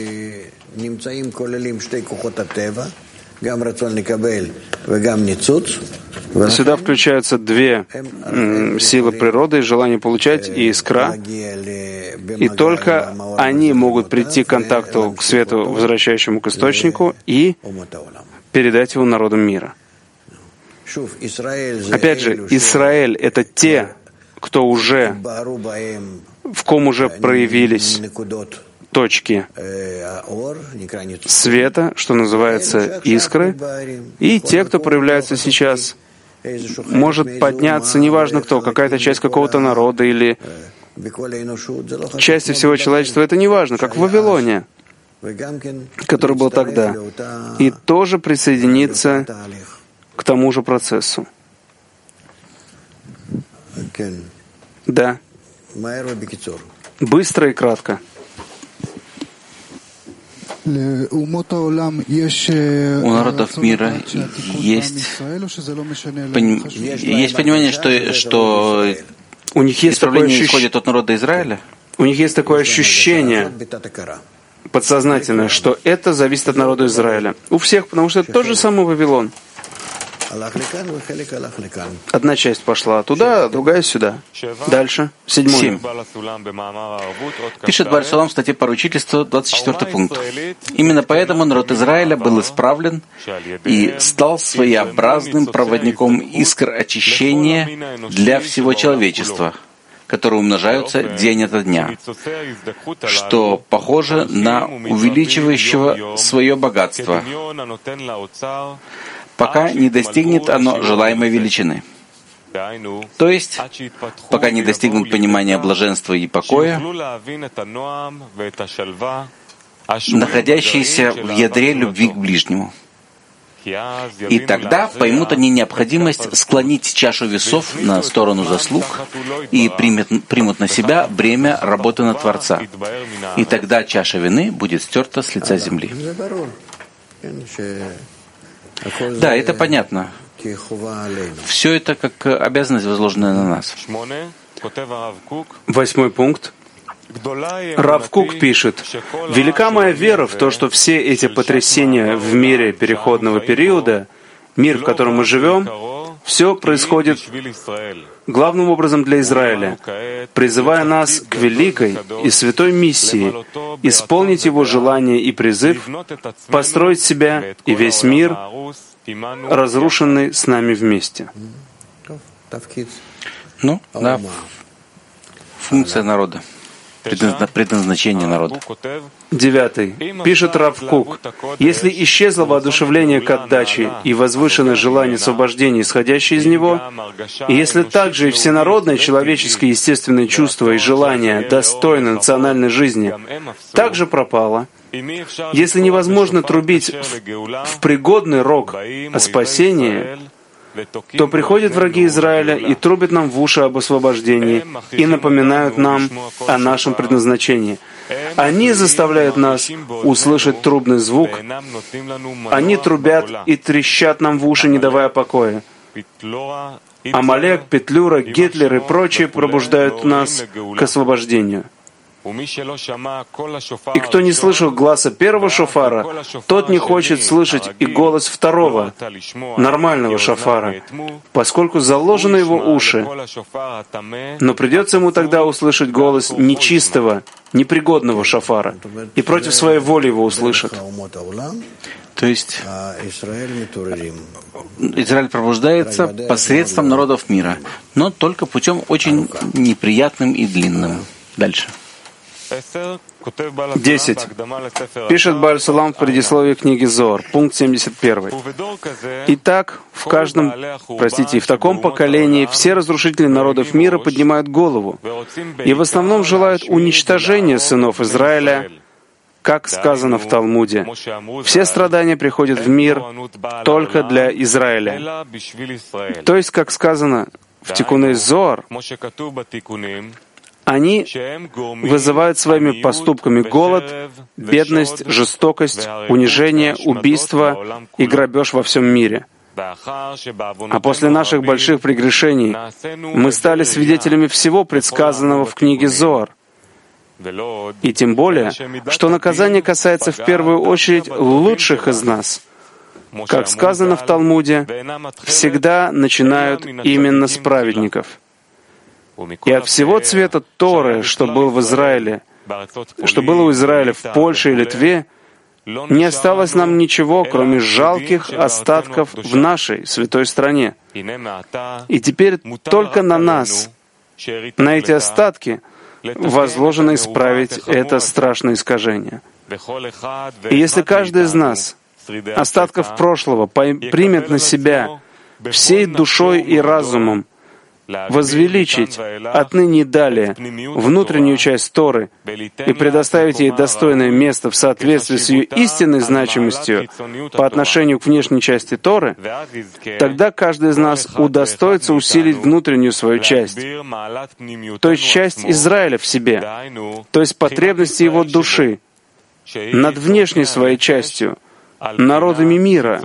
Сюда включаются две силы природы, желание получать и искра. И только они могут прийти к контакту, к свету, возвращающему к источнику, и передать его народам мира. Опять же, Израиль — это те, кто уже, в ком уже проявились точки света, что называется искры, и те, кто проявляется сейчас, может подняться, неважно кто, какая-то часть какого-то народа или части всего человечества, это неважно, как в Вавилоне, который был тогда, и тоже присоединиться к тому же процессу. Да. Быстро и кратко. У народов мира есть понимание, что у них есть исправление исходит от народа Израиля? У них есть такое ощущение подсознательное, что это зависит от народа Израиля. У всех, потому что это тот же самый Вавилон. Одна часть пошла туда, другая сюда. Дальше. 7. Пишет Бааль Сулам в статье «Поручительство», 24 пункт. «Именно поэтому народ Израиля был исправлен и стал своеобразным проводником искр очищения для всего человечества, которые умножаются день ото дня, что похоже на увеличивающего свое богатство, пока не достигнет оно желаемой величины». То есть, пока не достигнут понимания блаженства и покоя, находящиеся в ядре любви к ближнему. И тогда поймут они необходимость склонить чашу весов на сторону заслуг и примут на себя бремя работы на Творца. И тогда чаша вины будет стерта с лица земли. Да, это понятно. Все это как обязанность, возложенная на нас. 8 пункт. Рав Кук пишет: «Велика моя вера в то, что все эти потрясения в мире переходного периода, мир, в котором мы живем, все происходит главным образом для Израиля, призывая нас к великой и святой миссии, исполнить его желание и призыв, построить себя и весь мир, разрушенный с нами вместе». Ну, да, функция народа. Предназначение народа. 9. Пишет Рав Кук: «Если исчезло воодушевление к отдаче и возвышенное желание освобождения, исходящее из него, и если также и всенародное человеческое естественное чувство и желание достойной национальной жизни также пропало, если невозможно трубить в пригодный рог о спасении, то приходят враги Израиля и трубят нам в уши об освобождении и напоминают нам о нашем предназначении. Они заставляют нас услышать трубный звук, они трубят и трещат нам в уши, не давая покоя. Амалек, Петлюра, Гитлер и прочие пробуждают нас к освобождению. И кто не слышал гласа первого шофара, тот не хочет слышать и голос второго, нормального шофара, поскольку заложены его уши. Но придется ему тогда услышать голос нечистого, непригодного шофара, и против своей воли его услышат. То есть Израиль пробуждается посредством народов мира, но только путем очень неприятным и длинным. Дальше. 10. Пишет Бааль Сулам в предисловии книги Зоар, пункт 71. «Итак, в таком поколении все разрушители народов мира поднимают голову и в основном желают уничтожения сынов Израиля, как сказано в Талмуде. Все страдания приходят в мир только для Израиля». То есть, как сказано в Тикуней Зоар, они вызывают своими поступками голод, бедность, жестокость, унижение, убийство и грабеж во всем мире. А после наших больших прегрешений мы стали свидетелями всего предсказанного в книге Зоар. И тем более, что наказание касается в первую очередь лучших из нас. Как сказано в Талмуде, всегда начинают именно с праведников. И от всего цвета Торы, что было у Израиля в Польше и Литве, не осталось нам ничего, кроме жалких остатков в нашей святой стране. И теперь только на нас, на эти остатки, возложено исправить это страшное искажение. И если каждый из нас остатков прошлого примет на себя всей душой и разумом, возвеличить отныне и далее внутреннюю часть Торы и предоставить ей достойное место в соответствии с ее истинной значимостью по отношению к внешней части Торы, тогда каждый из нас удостоится усилить внутреннюю свою часть, то есть часть Израиля в себе, то есть потребности его души, над внешней своей частью, народами мира,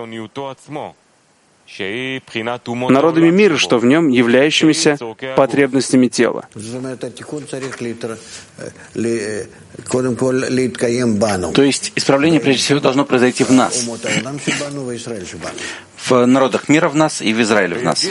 что в нем являющимися потребностями тела. То есть исправление прежде всего должно произойти в нас, в народах мира в нас и в Израиле в нас.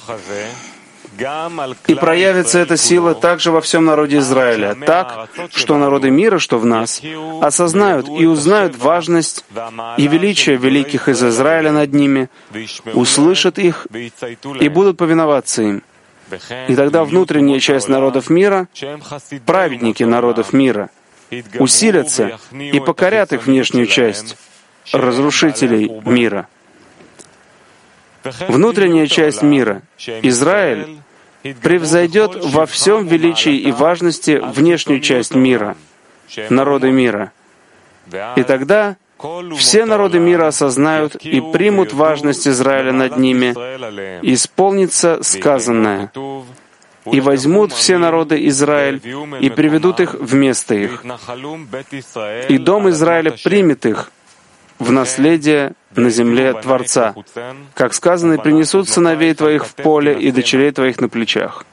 И проявится эта сила также во всем народе Израиля, так, что народы мира, что в нас, осознают и узнают важность и величие великих из Израиля над ними, услышат их и будут повиноваться им. И тогда внутренняя часть народов мира, праведники народов мира, усилятся и покорят их внешнюю часть, разрушителей мира. Внутренняя часть мира, Израиль, превзойдет во всем величии и важности внешнюю часть мира, народы мира. И тогда все народы мира осознают и примут важность Израиля над ними, и исполнится сказанное, и возьмут все народы Израиль и приведут их вместо их, и дом Израиля примет их в наследие на земле Творца, как сказано, и принесут сыновей твоих в поле и дочерей твоих на плечах.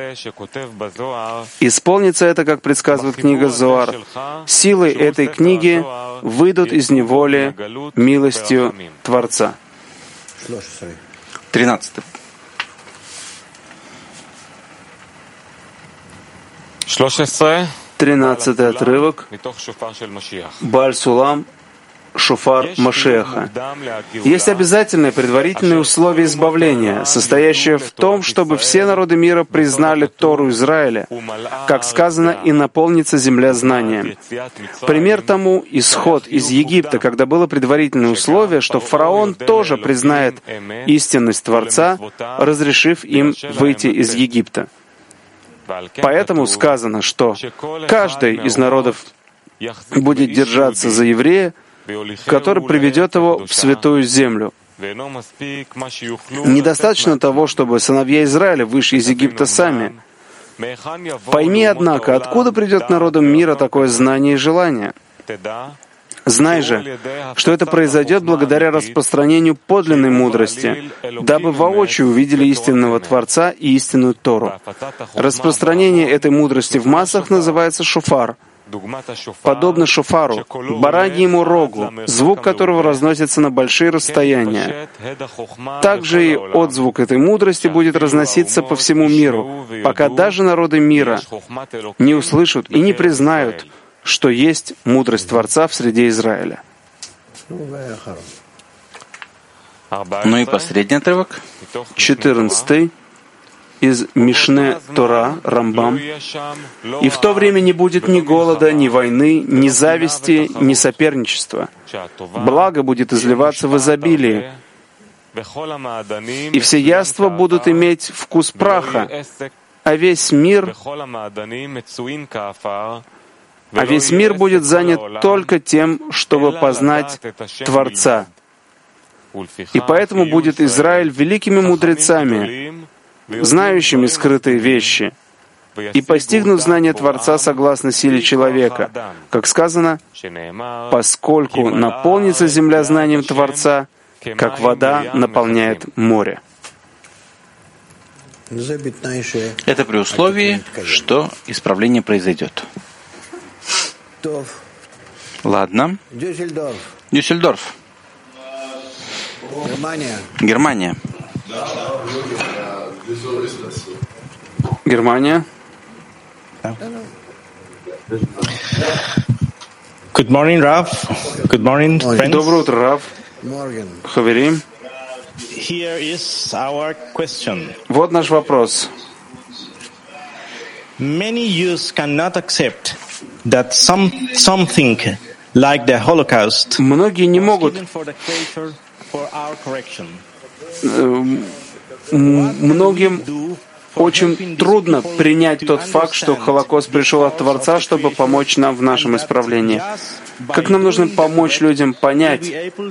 Исполнится это, как предсказывает книга Зоар. Силой этой книги выйдут из неволи милостью Творца. 13. 13 отрывок. Бааль Сулам, шофар Машиаха. Есть обязательное предварительное условие избавления, состоящее в том, чтобы все народы мира признали Тору Израиля, как сказано, и наполнится земля знанием. Пример тому — исход из Египта, когда было предварительное условие, что фараон тоже признает истинность Творца, разрешив им выйти из Египта. Поэтому сказано, что каждый из народов будет держаться за еврея, который приведет его в святую землю. Недостаточно того, чтобы сыновья Израиля вышли из Египта сами. Пойми, однако, откуда придет народам мира такое знание и желание. Знай же, что это произойдет благодаря распространению подлинной мудрости, дабы воочию увидели истинного Творца и истинную Тору. Распространение этой мудрости в массах называется шофар. Подобно шофару, бараньему рогу, звук которого разносится на большие расстояния. Также и отзвук этой мудрости будет разноситься по всему миру, пока даже народы мира не услышат и не признают, что есть мудрость Творца в среде Израиля. Ну и последний отрывок. 14 из Мишне Тора, Рамбам. «И в то время не будет ни голода, ни войны, ни зависти, ни соперничества. Благо будет изливаться в изобилии, и все яства будут иметь вкус праха, а весь мир будет занят только тем, чтобы познать Творца. И поэтому будет Израиль великими мудрецами, знающими скрытые вещи, и постигнут знание Творца согласно силе человека. Как сказано, поскольку наполнится земля знанием Творца, как вода наполняет море». Это при условии, что исправление произойдет. Ладно. Дюссельдорф. Германия. Германия. Good morning, Rav. Good morning, friends. Доброе утро, Рав. Хаверим. Here is our question. Вот наш вопрос. Many Jews cannot accept that something like the Holocaust Многие не могут, многим очень трудно принять тот факт, что Холокост пришел от Творца, чтобы помочь нам в нашем исправлении. Как нам нужно помочь людям понять,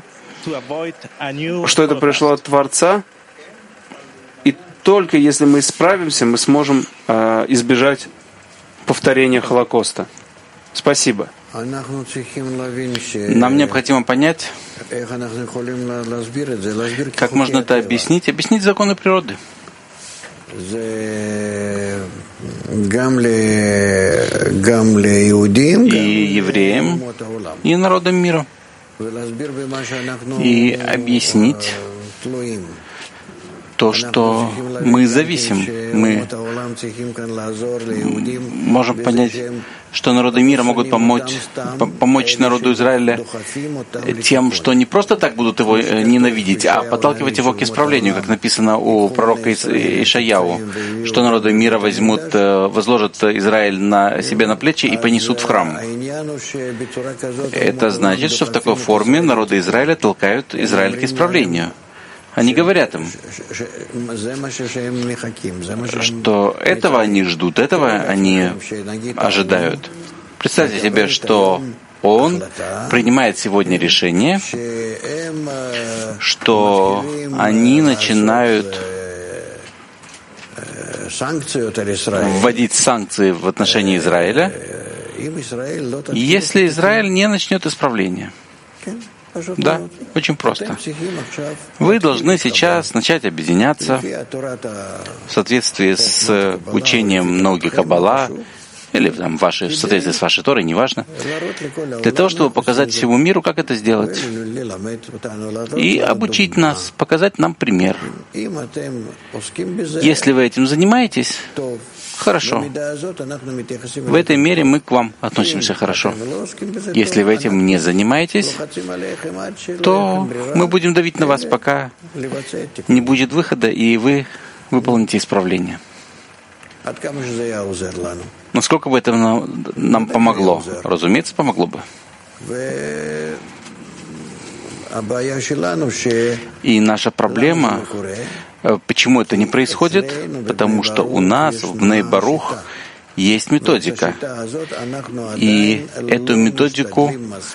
что это пришло от Творца, и только если мы исправимся, мы сможем избежать повторения Холокоста. Спасибо. Нам необходимо понять, как можно это объяснить законы природы. И евреям, и народам мира. И объяснить то, что мы зависим. Мы можем понять, что народы мира могут помочь народу Израиля тем, что не просто так будут его ненавидеть, а подталкивать его к исправлению, как написано у пророка Ишаяу, что народы мира возложат Израиль на себе на плечи и понесут в храм. Это значит, что в такой форме народы Израиля толкают Израиль к исправлению. Они говорят им, что этого они ждут, этого они ожидают. Представьте себе, что он принимает сегодня решение, что они начинают вводить санкции в отношении Израиля, если Израиль не начнет исправление. Да, очень просто. Вы должны сейчас начать объединяться в соответствии с учением Ноги Каббала, или там, в соответствии с вашей Торой, неважно, для того, чтобы показать всему миру, как это сделать, и обучить нас, показать нам пример. Если вы этим занимаетесь, хорошо. В этой мере мы к вам относимся хорошо. Если вы этим не занимаетесь, то мы будем давить на вас, пока не будет выхода, и вы выполните исправление. Насколько бы это нам помогло? Разумеется, помогло бы. И наша проблема, почему это не происходит? Потому что у нас в Бней Барух есть методика. И эту методику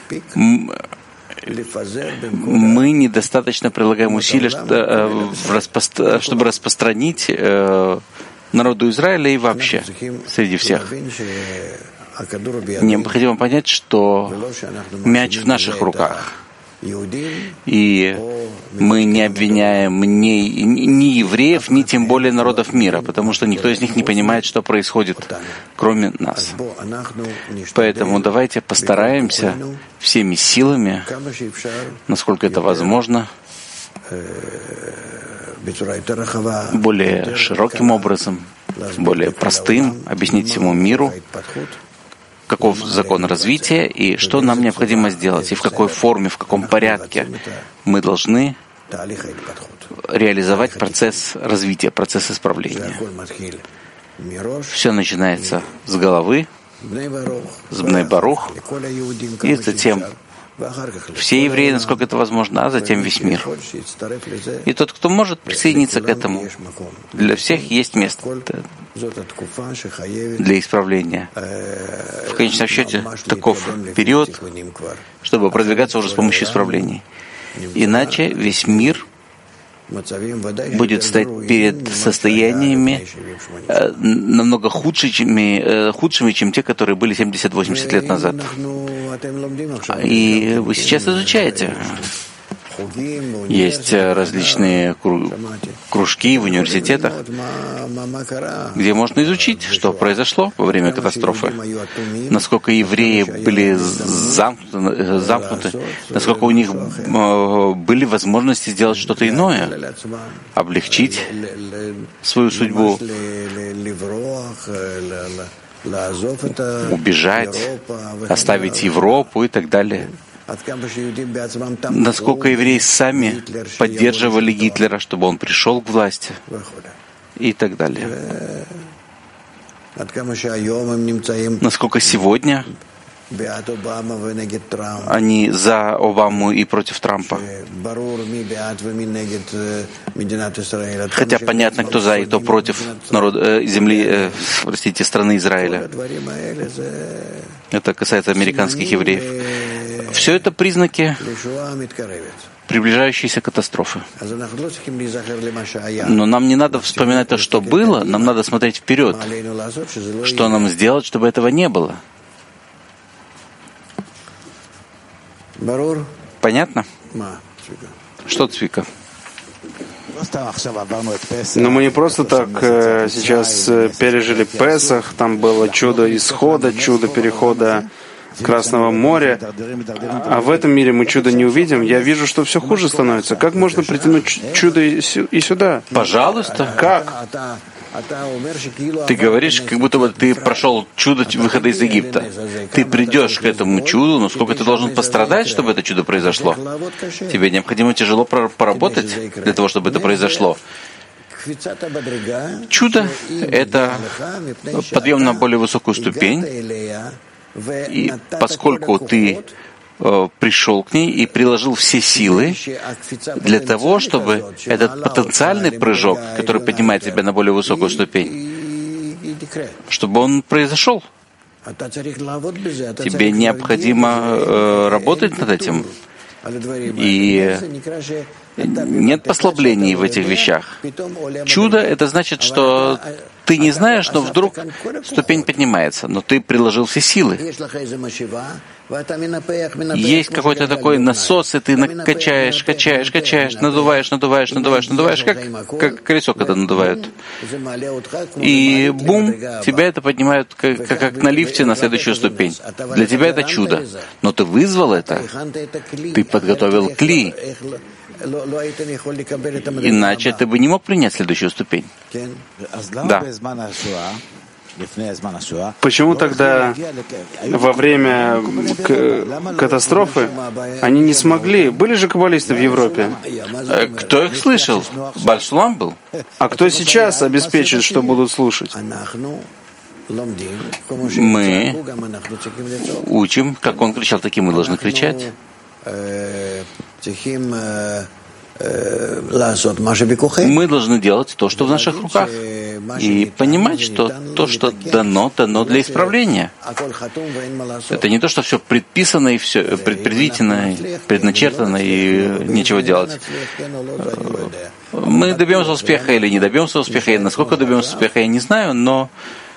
мы недостаточно прилагаем усилия, чтобы распространить народу Израиля и вообще среди всех. Необходимо понять, что мяч в наших руках. И мы не обвиняем ни евреев, ни тем более народов мира, потому что никто из них не понимает, что происходит, кроме нас. Поэтому давайте постараемся всеми силами, насколько это возможно, более широким образом, более простым, объяснить всему миру, каков закон развития и что нам необходимо сделать, и в какой форме, в каком порядке мы должны реализовать процесс развития, процесс исправления. Все начинается с головы, с Бней Барух, и затем все евреи, насколько это возможно, а затем весь мир. И тот, кто может присоединиться к этому, для всех есть место для исправления. В конечном счете, таков период, чтобы продвигаться уже с помощью исправлений. Иначе весь мир будет стоять перед состояниями намного худшими, чем те, которые были 70-80 лет назад. И вы сейчас изучаете. Есть различные кружки в университетах, где можно изучить, что произошло во время катастрофы, насколько евреи были замкнуты, насколько у них были возможности сделать что-то иное, облегчить свою судьбу, убежать, оставить Европу и так далее. Насколько евреи сами поддерживали Гитлера, чтобы он пришел к власти и так далее. Насколько сегодня они за Обаму и против Трампа. Хотя понятно, кто за и кто против страны Израиля. Это касается американских евреев. Все это признаки приближающейся катастрофы. Но нам не надо вспоминать то, что было, нам надо смотреть вперед. Что нам сделать, чтобы этого не было? Понятно? Что, Цвика? Но мы не просто так сейчас пережили Песах, там было чудо исхода, чудо перехода Красного моря, а в этом мире мы чудо не увидим. Я вижу, что все хуже становится. Как можно притянуть чудо и сюда? Пожалуйста. Как? Ты говоришь, как будто бы ты прошел чудо выхода из Египта. Ты придешь к этому чуду, но сколько ты должен пострадать, чтобы это чудо произошло? Тебе необходимо тяжело поработать для того, чтобы это произошло. Чудо — это подъем на более высокую ступень, и поскольку ты пришел к ней и приложил все силы для того, чтобы этот потенциальный прыжок, который поднимает тебя на более высокую ступень, чтобы он произошел. Тебе необходимо работать над этим. И нет послаблений в этих вещах. Чудо — это значит, что ты не знаешь, но вдруг ступень поднимается, но ты приложил все силы. Есть какой-то такой насос, и ты качаешь, надуваешь, как колесо, когда надувают. И бум, тебя это поднимает, как на лифте, на следующую ступень. Для тебя это чудо. Но ты вызвал это. Ты подготовил кли. Иначе ты бы не мог принять следующую ступень. Да. Почему тогда во время катастрофы они не смогли? Были же каббалисты в Европе. Кто их слышал? Бааль Шулам был. А кто сейчас обеспечит, что будут слушать? Мы учим, как он кричал, таким мы должны кричать. Мы должны делать то, что в наших руках, и понимать, что то, что дано для исправления. Это не то, что все предписано и все предвидено, предначертано и нечего делать. Мы добьемся успеха или не добьемся успеха, и насколько добьемся успеха, я не знаю, но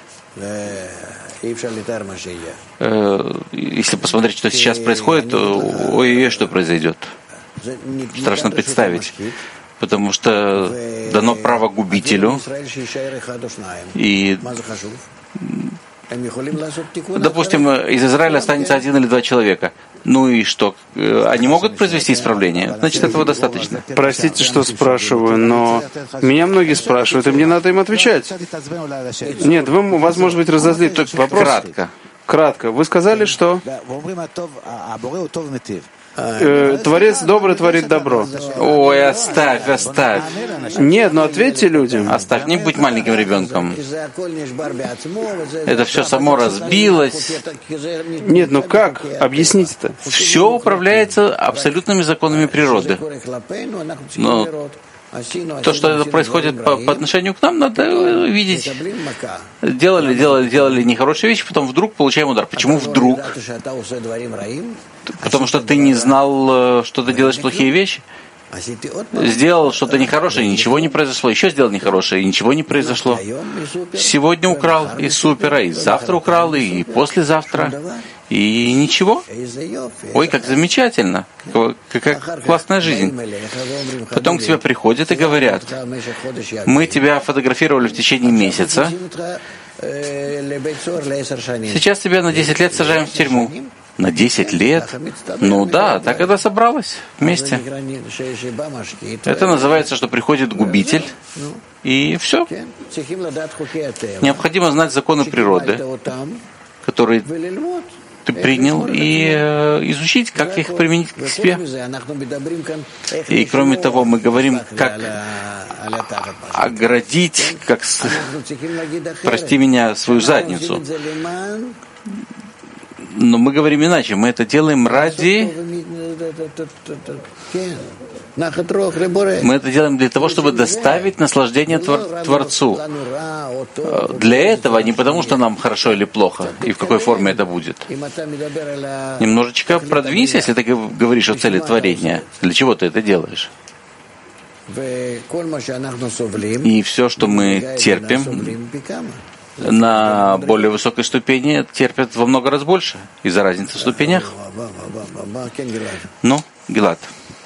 если посмотреть, что сейчас происходит, ой-ой-ой, что произойдет. Страшно представить, потому что дано право губителю, и, допустим, из Израиля останется 1 или 2 человека. Ну и что? Они могут произвести исправление? Значит, этого достаточно. Простите, что спрашиваю, но меня многие спрашивают, и мне надо им отвечать. Нет, вас, может быть, разозлит тот вопрос. Кратко. Вы сказали, что Творец добрый творит добро. Ой, оставь. Нет, но ответьте людям. Оставь, не будь маленьким ребенком. Это все само разбилось. Нет, ну как? Объясните это. Все управляется абсолютными законами природы. Но то, что это происходит по отношению к нам, надо видеть. Делали нехорошие вещи, потом вдруг получаем удар. Почему вдруг? Потому что ты не знал, что ты делаешь плохие вещи. Сделал что-то нехорошее, ничего не произошло. Еще сделал нехорошее, и ничего не произошло. Сегодня украл, и супера, и завтра украл, и послезавтра. И ничего. Ой, как замечательно. Как классная жизнь. Потом к тебе приходят и говорят: мы тебя фотографировали в течение месяца. Сейчас тебя на 10 лет сажаем в тюрьму. На 10 лет? Ну да, так это собралось вместе. Это называется, что приходит губитель, и все. Необходимо знать законы природы, которые ты принял, и изучить, как их применить к себе. И кроме того, мы говорим, как оградить, как, прости меня, свою задницу. Но мы говорим иначе. Мы это делаем ради... Мы это делаем для того, чтобы доставить наслаждение Творцу. Для этого, не потому, что нам хорошо или плохо, и в какой форме это будет. Немножечко продвинься, если ты говоришь о цели творения. Для чего ты это делаешь? И все, что мы терпим на более высокой ступени, терпят во много раз больше из-за разницы в ступенях. Ну, Гилад.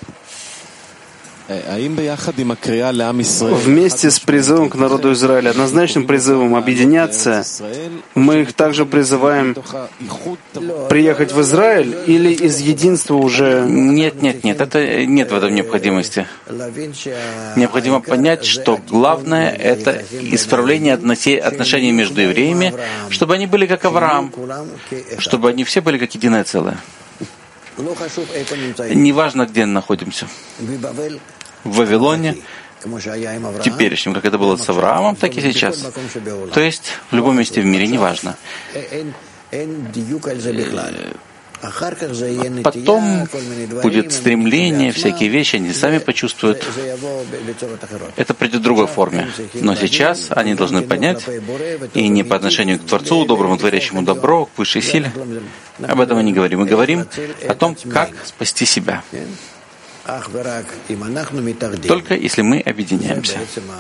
Вместе с призывом к народу Израиля, однозначным призывом объединяться, мы их также призываем приехать в Израиль или из единства уже... Нет, это нет в этом необходимости. Необходимо понять, что главное — это исправление отношений между евреями, чтобы они были как Авраам, чтобы они все были как единое целое. Неважно, где находимся. В Вавилоне, теперешнем, как это было с Авраамом, так и сейчас. То есть в любом месте в мире, неважно. Потом будет стремление, всякие вещи, они сами почувствуют. Это придет в другой форме. Но сейчас они должны понять, и не по отношению к Творцу, доброму, творящему добро, к высшей силе. Об этом мы не говорим. Мы говорим о том, как спасти себя. Только если мы объединяемся.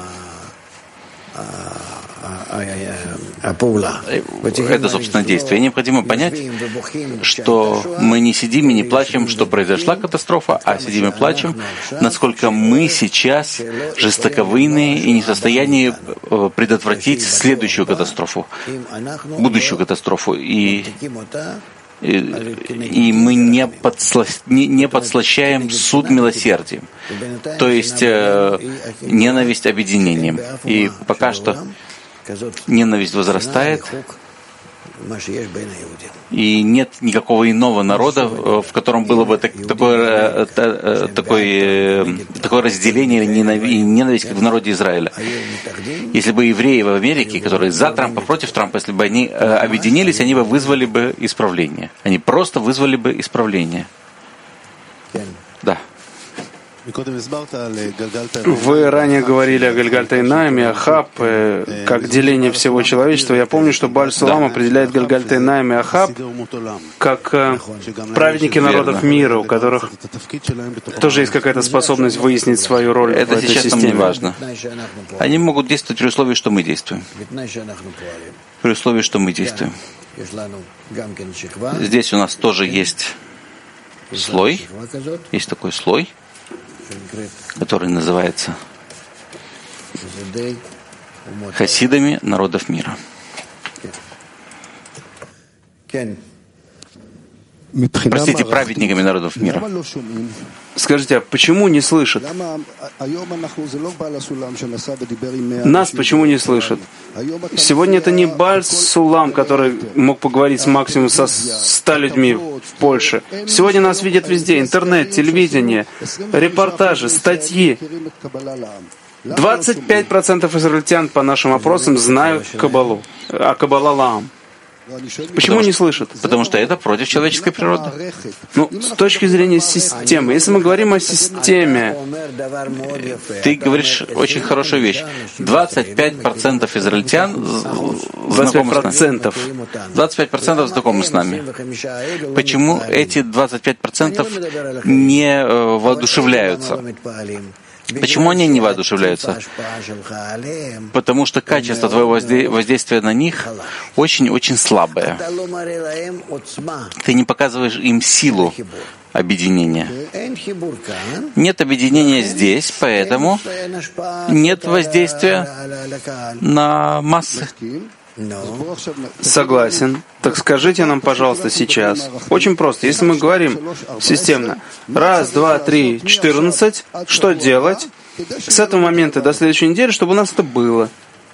Это, собственно, действие. Необходимо понять, что мы не сидим и не плачем, что произошла катастрофа, а сидим и плачем, насколько мы сейчас жестоковыйные и не в состоянии предотвратить следующую катастрофу, будущую катастрофу. И мы не подслащаем суд милосердием, то есть ненависть объединением. И пока что ненависть возрастает, и нет никакого иного народа, в котором было бы такое разделение и ненависть, как в народе Израиля. Если бы евреи в Америке, которые за Трампа, против Трампа, если бы они объединились, они бы вызвали бы исправление. Они просто вызвали бы исправление. Да. Вы ранее говорили о Гальгальт-Эйнаиме, о Ахаб, как деление всего человечества. Я помню, что Бааль Сулам определяет Гальгальт-Эйнаим и Ахаб как праведники народов мира, у которых тоже есть какая-то способность выяснить свою роль в этой системе. Это сейчас нам не важно. Они могут действовать при условии, что мы действуем. При условии, что мы действуем. Здесь у нас тоже есть слой, есть такой слой, который называется хасидами народов мира. Простите, праведниками народов мира. Скажите, а почему не слышат? Нас почему не слышат? Сегодня это не Бааль Сулам, который мог поговорить с максимум со 100 людьми в Польше. Сегодня нас видят везде. Интернет, телевидение, репортажи, статьи. 25% израильтян по нашим опросам знают Кабалу, а Кабала Лаам. Почему не слышат? Потому что это против человеческой природы. С точки зрения системы. Если мы говорим о системе... Ты говоришь очень хорошую вещь. 25% израильтян знакомы с нами. 25% знакомы с нами. Почему эти 25% не воодушевляются? Почему они не воодушевляются? Потому что качество твоего воздействия на них очень-очень слабое. Ты не показываешь им силу объединения. Нет объединения здесь, поэтому нет воздействия на массы. Согласен. Так скажите нам, пожалуйста, сейчас. Очень просто. Если мы говорим системно 1, 2, 3, 14, что делать с этого момента до следующей недели, чтобы у нас это было?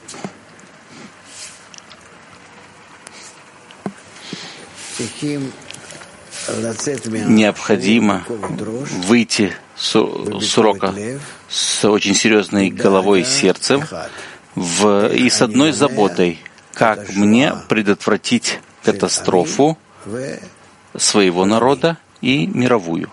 Необходимо выйти с урока с очень серьезной головой и сердцем и с одной заботой. Как мне предотвратить катастрофу своего народа и мировую?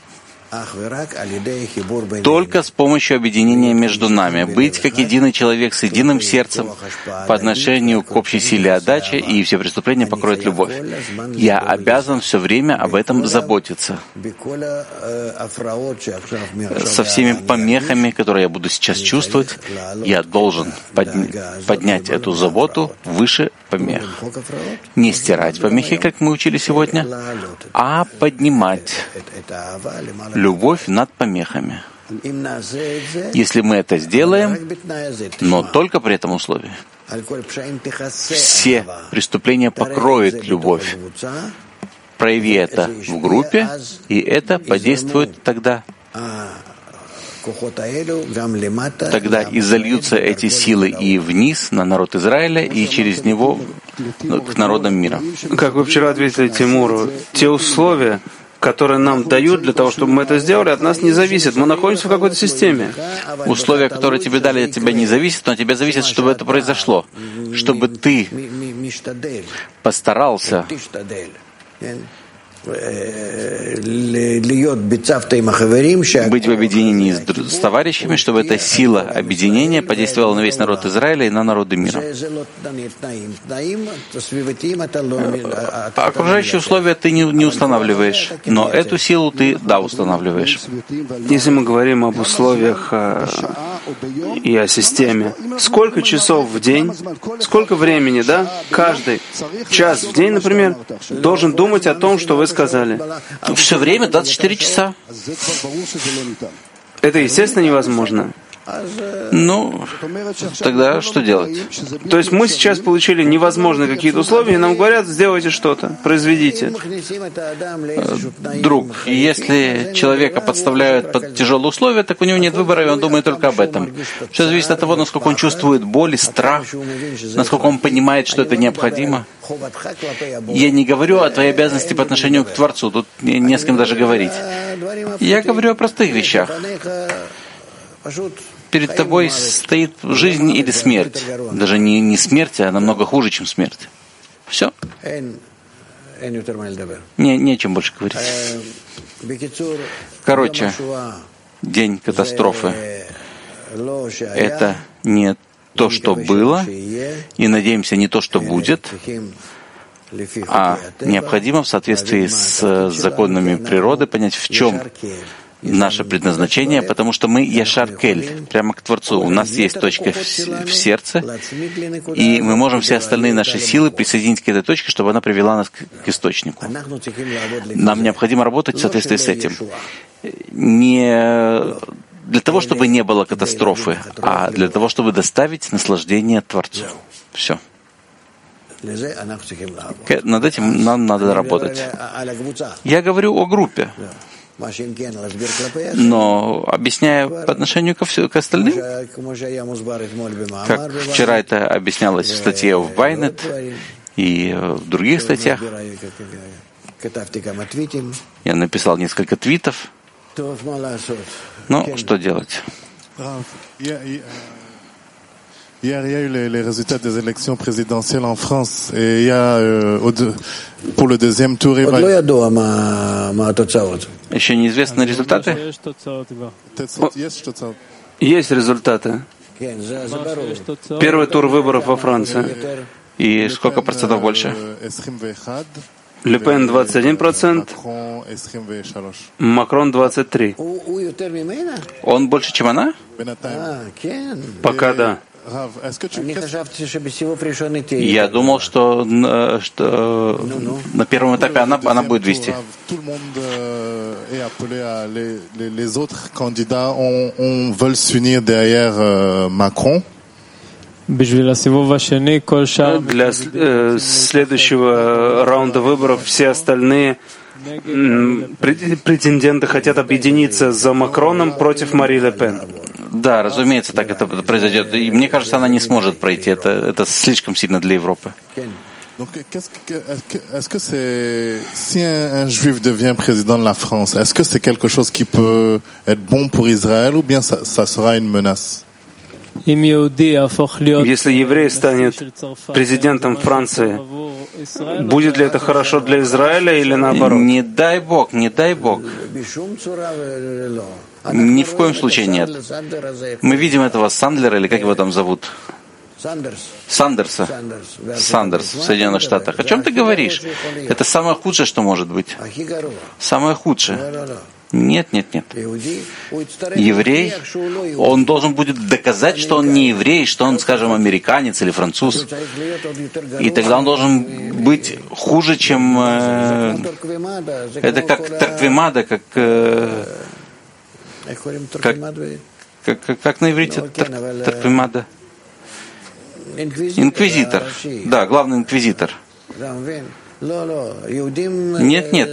Только с помощью объединения между нами, быть как единый человек с единым сердцем по отношению к общей силе отдачи, и все преступления покроет любовь. Я обязан все время об этом заботиться. Со всеми помехами, которые я буду сейчас чувствовать, я должен поднять эту заботу выше помех. Не стирать помехи, как мы учили сегодня, а поднимать любовь над помехами. Если мы это сделаем, но только при этом условии. Все преступления покроет любовь. Прояви это в группе, и это подействует тогда. Тогда изольются эти силы и вниз на народ Израиля, и через него к народам мира. Как вы вчера ответили Тимуру, те условия, которые нам дают для того, чтобы мы это сделали, от нас не зависят. Мы находимся в какой-то системе. Условия, которые тебе дали, от тебя не зависят, но от тебя зависит, чтобы это произошло. Чтобы ты постарался быть в объединении с товарищами, чтобы эта сила объединения подействовала на весь народ Израиля и на народы мира. Окружающие условия ты не устанавливаешь, но эту силу ты, да, устанавливаешь. Если мы говорим об условиях и о системе, сколько часов в день, сколько времени, да, каждый час в день, например, должен думать о том, что вы сказали. Все время 24 часа. Это, естественно, невозможно. Ну, тогда что делать? То есть мы сейчас получили невозможные какие-то условия, и нам говорят, сделайте что-то, произведите. Друг, если человека подставляют под тяжелые условия, так у него нет выбора, и он думает только об этом. Все зависит от того, насколько он чувствует боль и страх, насколько он понимает, что это необходимо. Я не говорю о твоей обязанности по отношению к Творцу, тут не с кем даже говорить. Я говорю о простых вещах. Перед тобой стоит жизнь или смерть. Даже не смерть, а намного хуже, чем смерть. Все. Не о чем больше говорить. Короче, день катастрофы — это не то, что было, и, надеемся, не то, что будет, а необходимо в соответствии с законами природы понять, в чем наше предназначение, потому что мы Яшар Кель, прямо к Творцу. У нас есть точка в сердце, и мы можем все остальные наши силы присоединить к этой точке, чтобы она привела нас к источнику. Нам необходимо работать в соответствии с этим. Не для того, чтобы не было катастрофы, а для того, чтобы доставить наслаждение Творцу. Все. Над этим нам надо работать. Я говорю о группе. Но объясняя по отношению к остальным, как вчера это объяснялось в статье в Байнет и в других статьях, я написал несколько твитов. Ну, что делать? Hier, il y a eu les résultats des élections présidentielles en France et il y a pour le deuxième tour Еще неизвестны результаты? Есть результаты. Первый тур выборов во Франции. И сколько процентов больше? Ле Пен 21%, Макрон 23%. Он больше, чем она? Пока да. Я думал, что на первом этапе она будет вести. Les autres candidats veulent s'unir derrière Macron. Для следующего раунда выборов все остальные претенденты хотят объединиться за Макроном против Мари Ле Пен. Да, разумеется, так это произойдет. И мне кажется, она не сможет пройти. Это слишком сильно для Европы. Est-ce que si un juif devient président de la France, est-ce que c'est quelque chose qui peut être bon pour Israël ou bien ça sera une menace? Если еврей станет президентом Франции, будет ли это хорошо для Израиля или наоборот? Не дай Бог, не дай Бог. Ни в коем случае нет. Мы видим этого Сандлера, или как его там зовут? Сандерс в Соединенных Штатах. О чем ты говоришь? Это самое худшее, что может быть. Самое худшее. Нет. Еврей, он должен будет доказать, что он не еврей, что он, скажем, американец или француз. И тогда он должен быть хуже, чем... это как Тарквимада, как на иврите Тарквимада? Инквизитор. Да, главный инквизитор. Нет.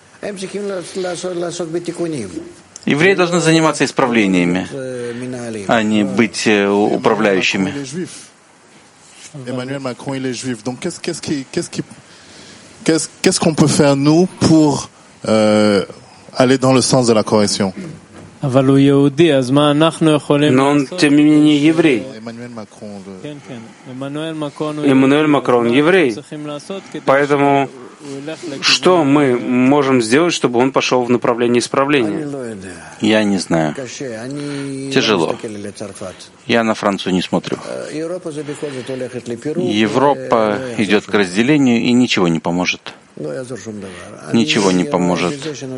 Евреи должны заниматься исправлениями, а не быть управляющими. Emmanuel Macron, il est juif. Donc, qu'est-ce qu'on peut faire, nous, pour aller dans le sens de la correction? Но он, тем не менее, еврей. Эммануэль Макрон еврей. Поэтому Что мы можем сделать, чтобы он пошел в направлении исправления? Я не знаю. Тяжело. Я на Францию не смотрю. Европа идет к разделению, и ничего не поможет. Ничего не поможет.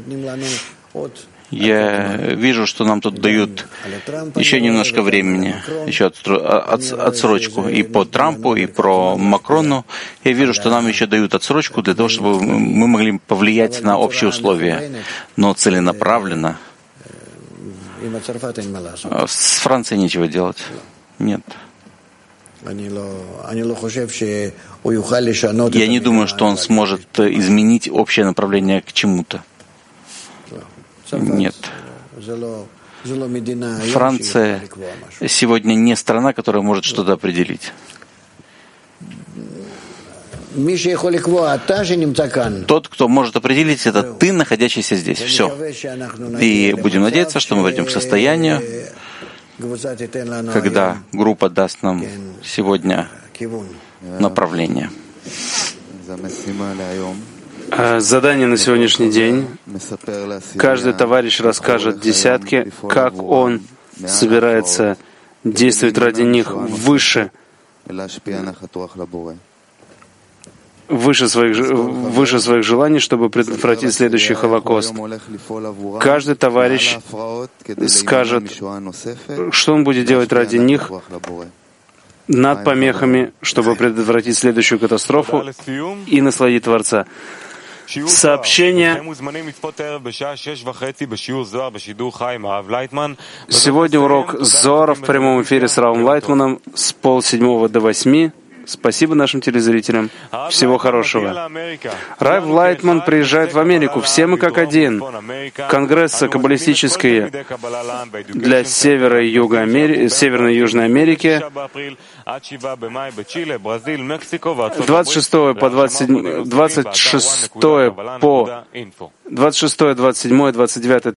Я вижу, что нам тут дают еще немножко времени, еще отсрочку и по Трампу, и про Макрону. Я вижу, что нам еще дают отсрочку для того, чтобы мы могли повлиять на общие условия. Но целенаправленно с Францией нечего делать. Нет. Я не думаю, что он сможет изменить общее направление к чему-то. Нет. Франция сегодня не страна, которая может что-то определить. Тот, кто может определить, это ты, находящийся здесь. Все. И будем надеяться, что мы придем к состоянию, когда группа даст нам сегодня направление. Задание на сегодняшний день. Каждый товарищ расскажет десятке, как он собирается действовать ради них выше своих желаний, чтобы предотвратить следующий Холокост. Каждый товарищ скажет, что он будет делать ради них над помехами, чтобы предотвратить следующую катастрофу и насладить Творца. Сообщение. Сегодня урок Зоара в прямом эфире с Равом Лайтманом с 6:30 до 8. Спасибо нашим телезрителям. Всего хорошего. Рав Лайтман приезжает в Америку. Все мы как один. Конгресс каббалистический для Северной и Южной Америки. 26 по 27, 29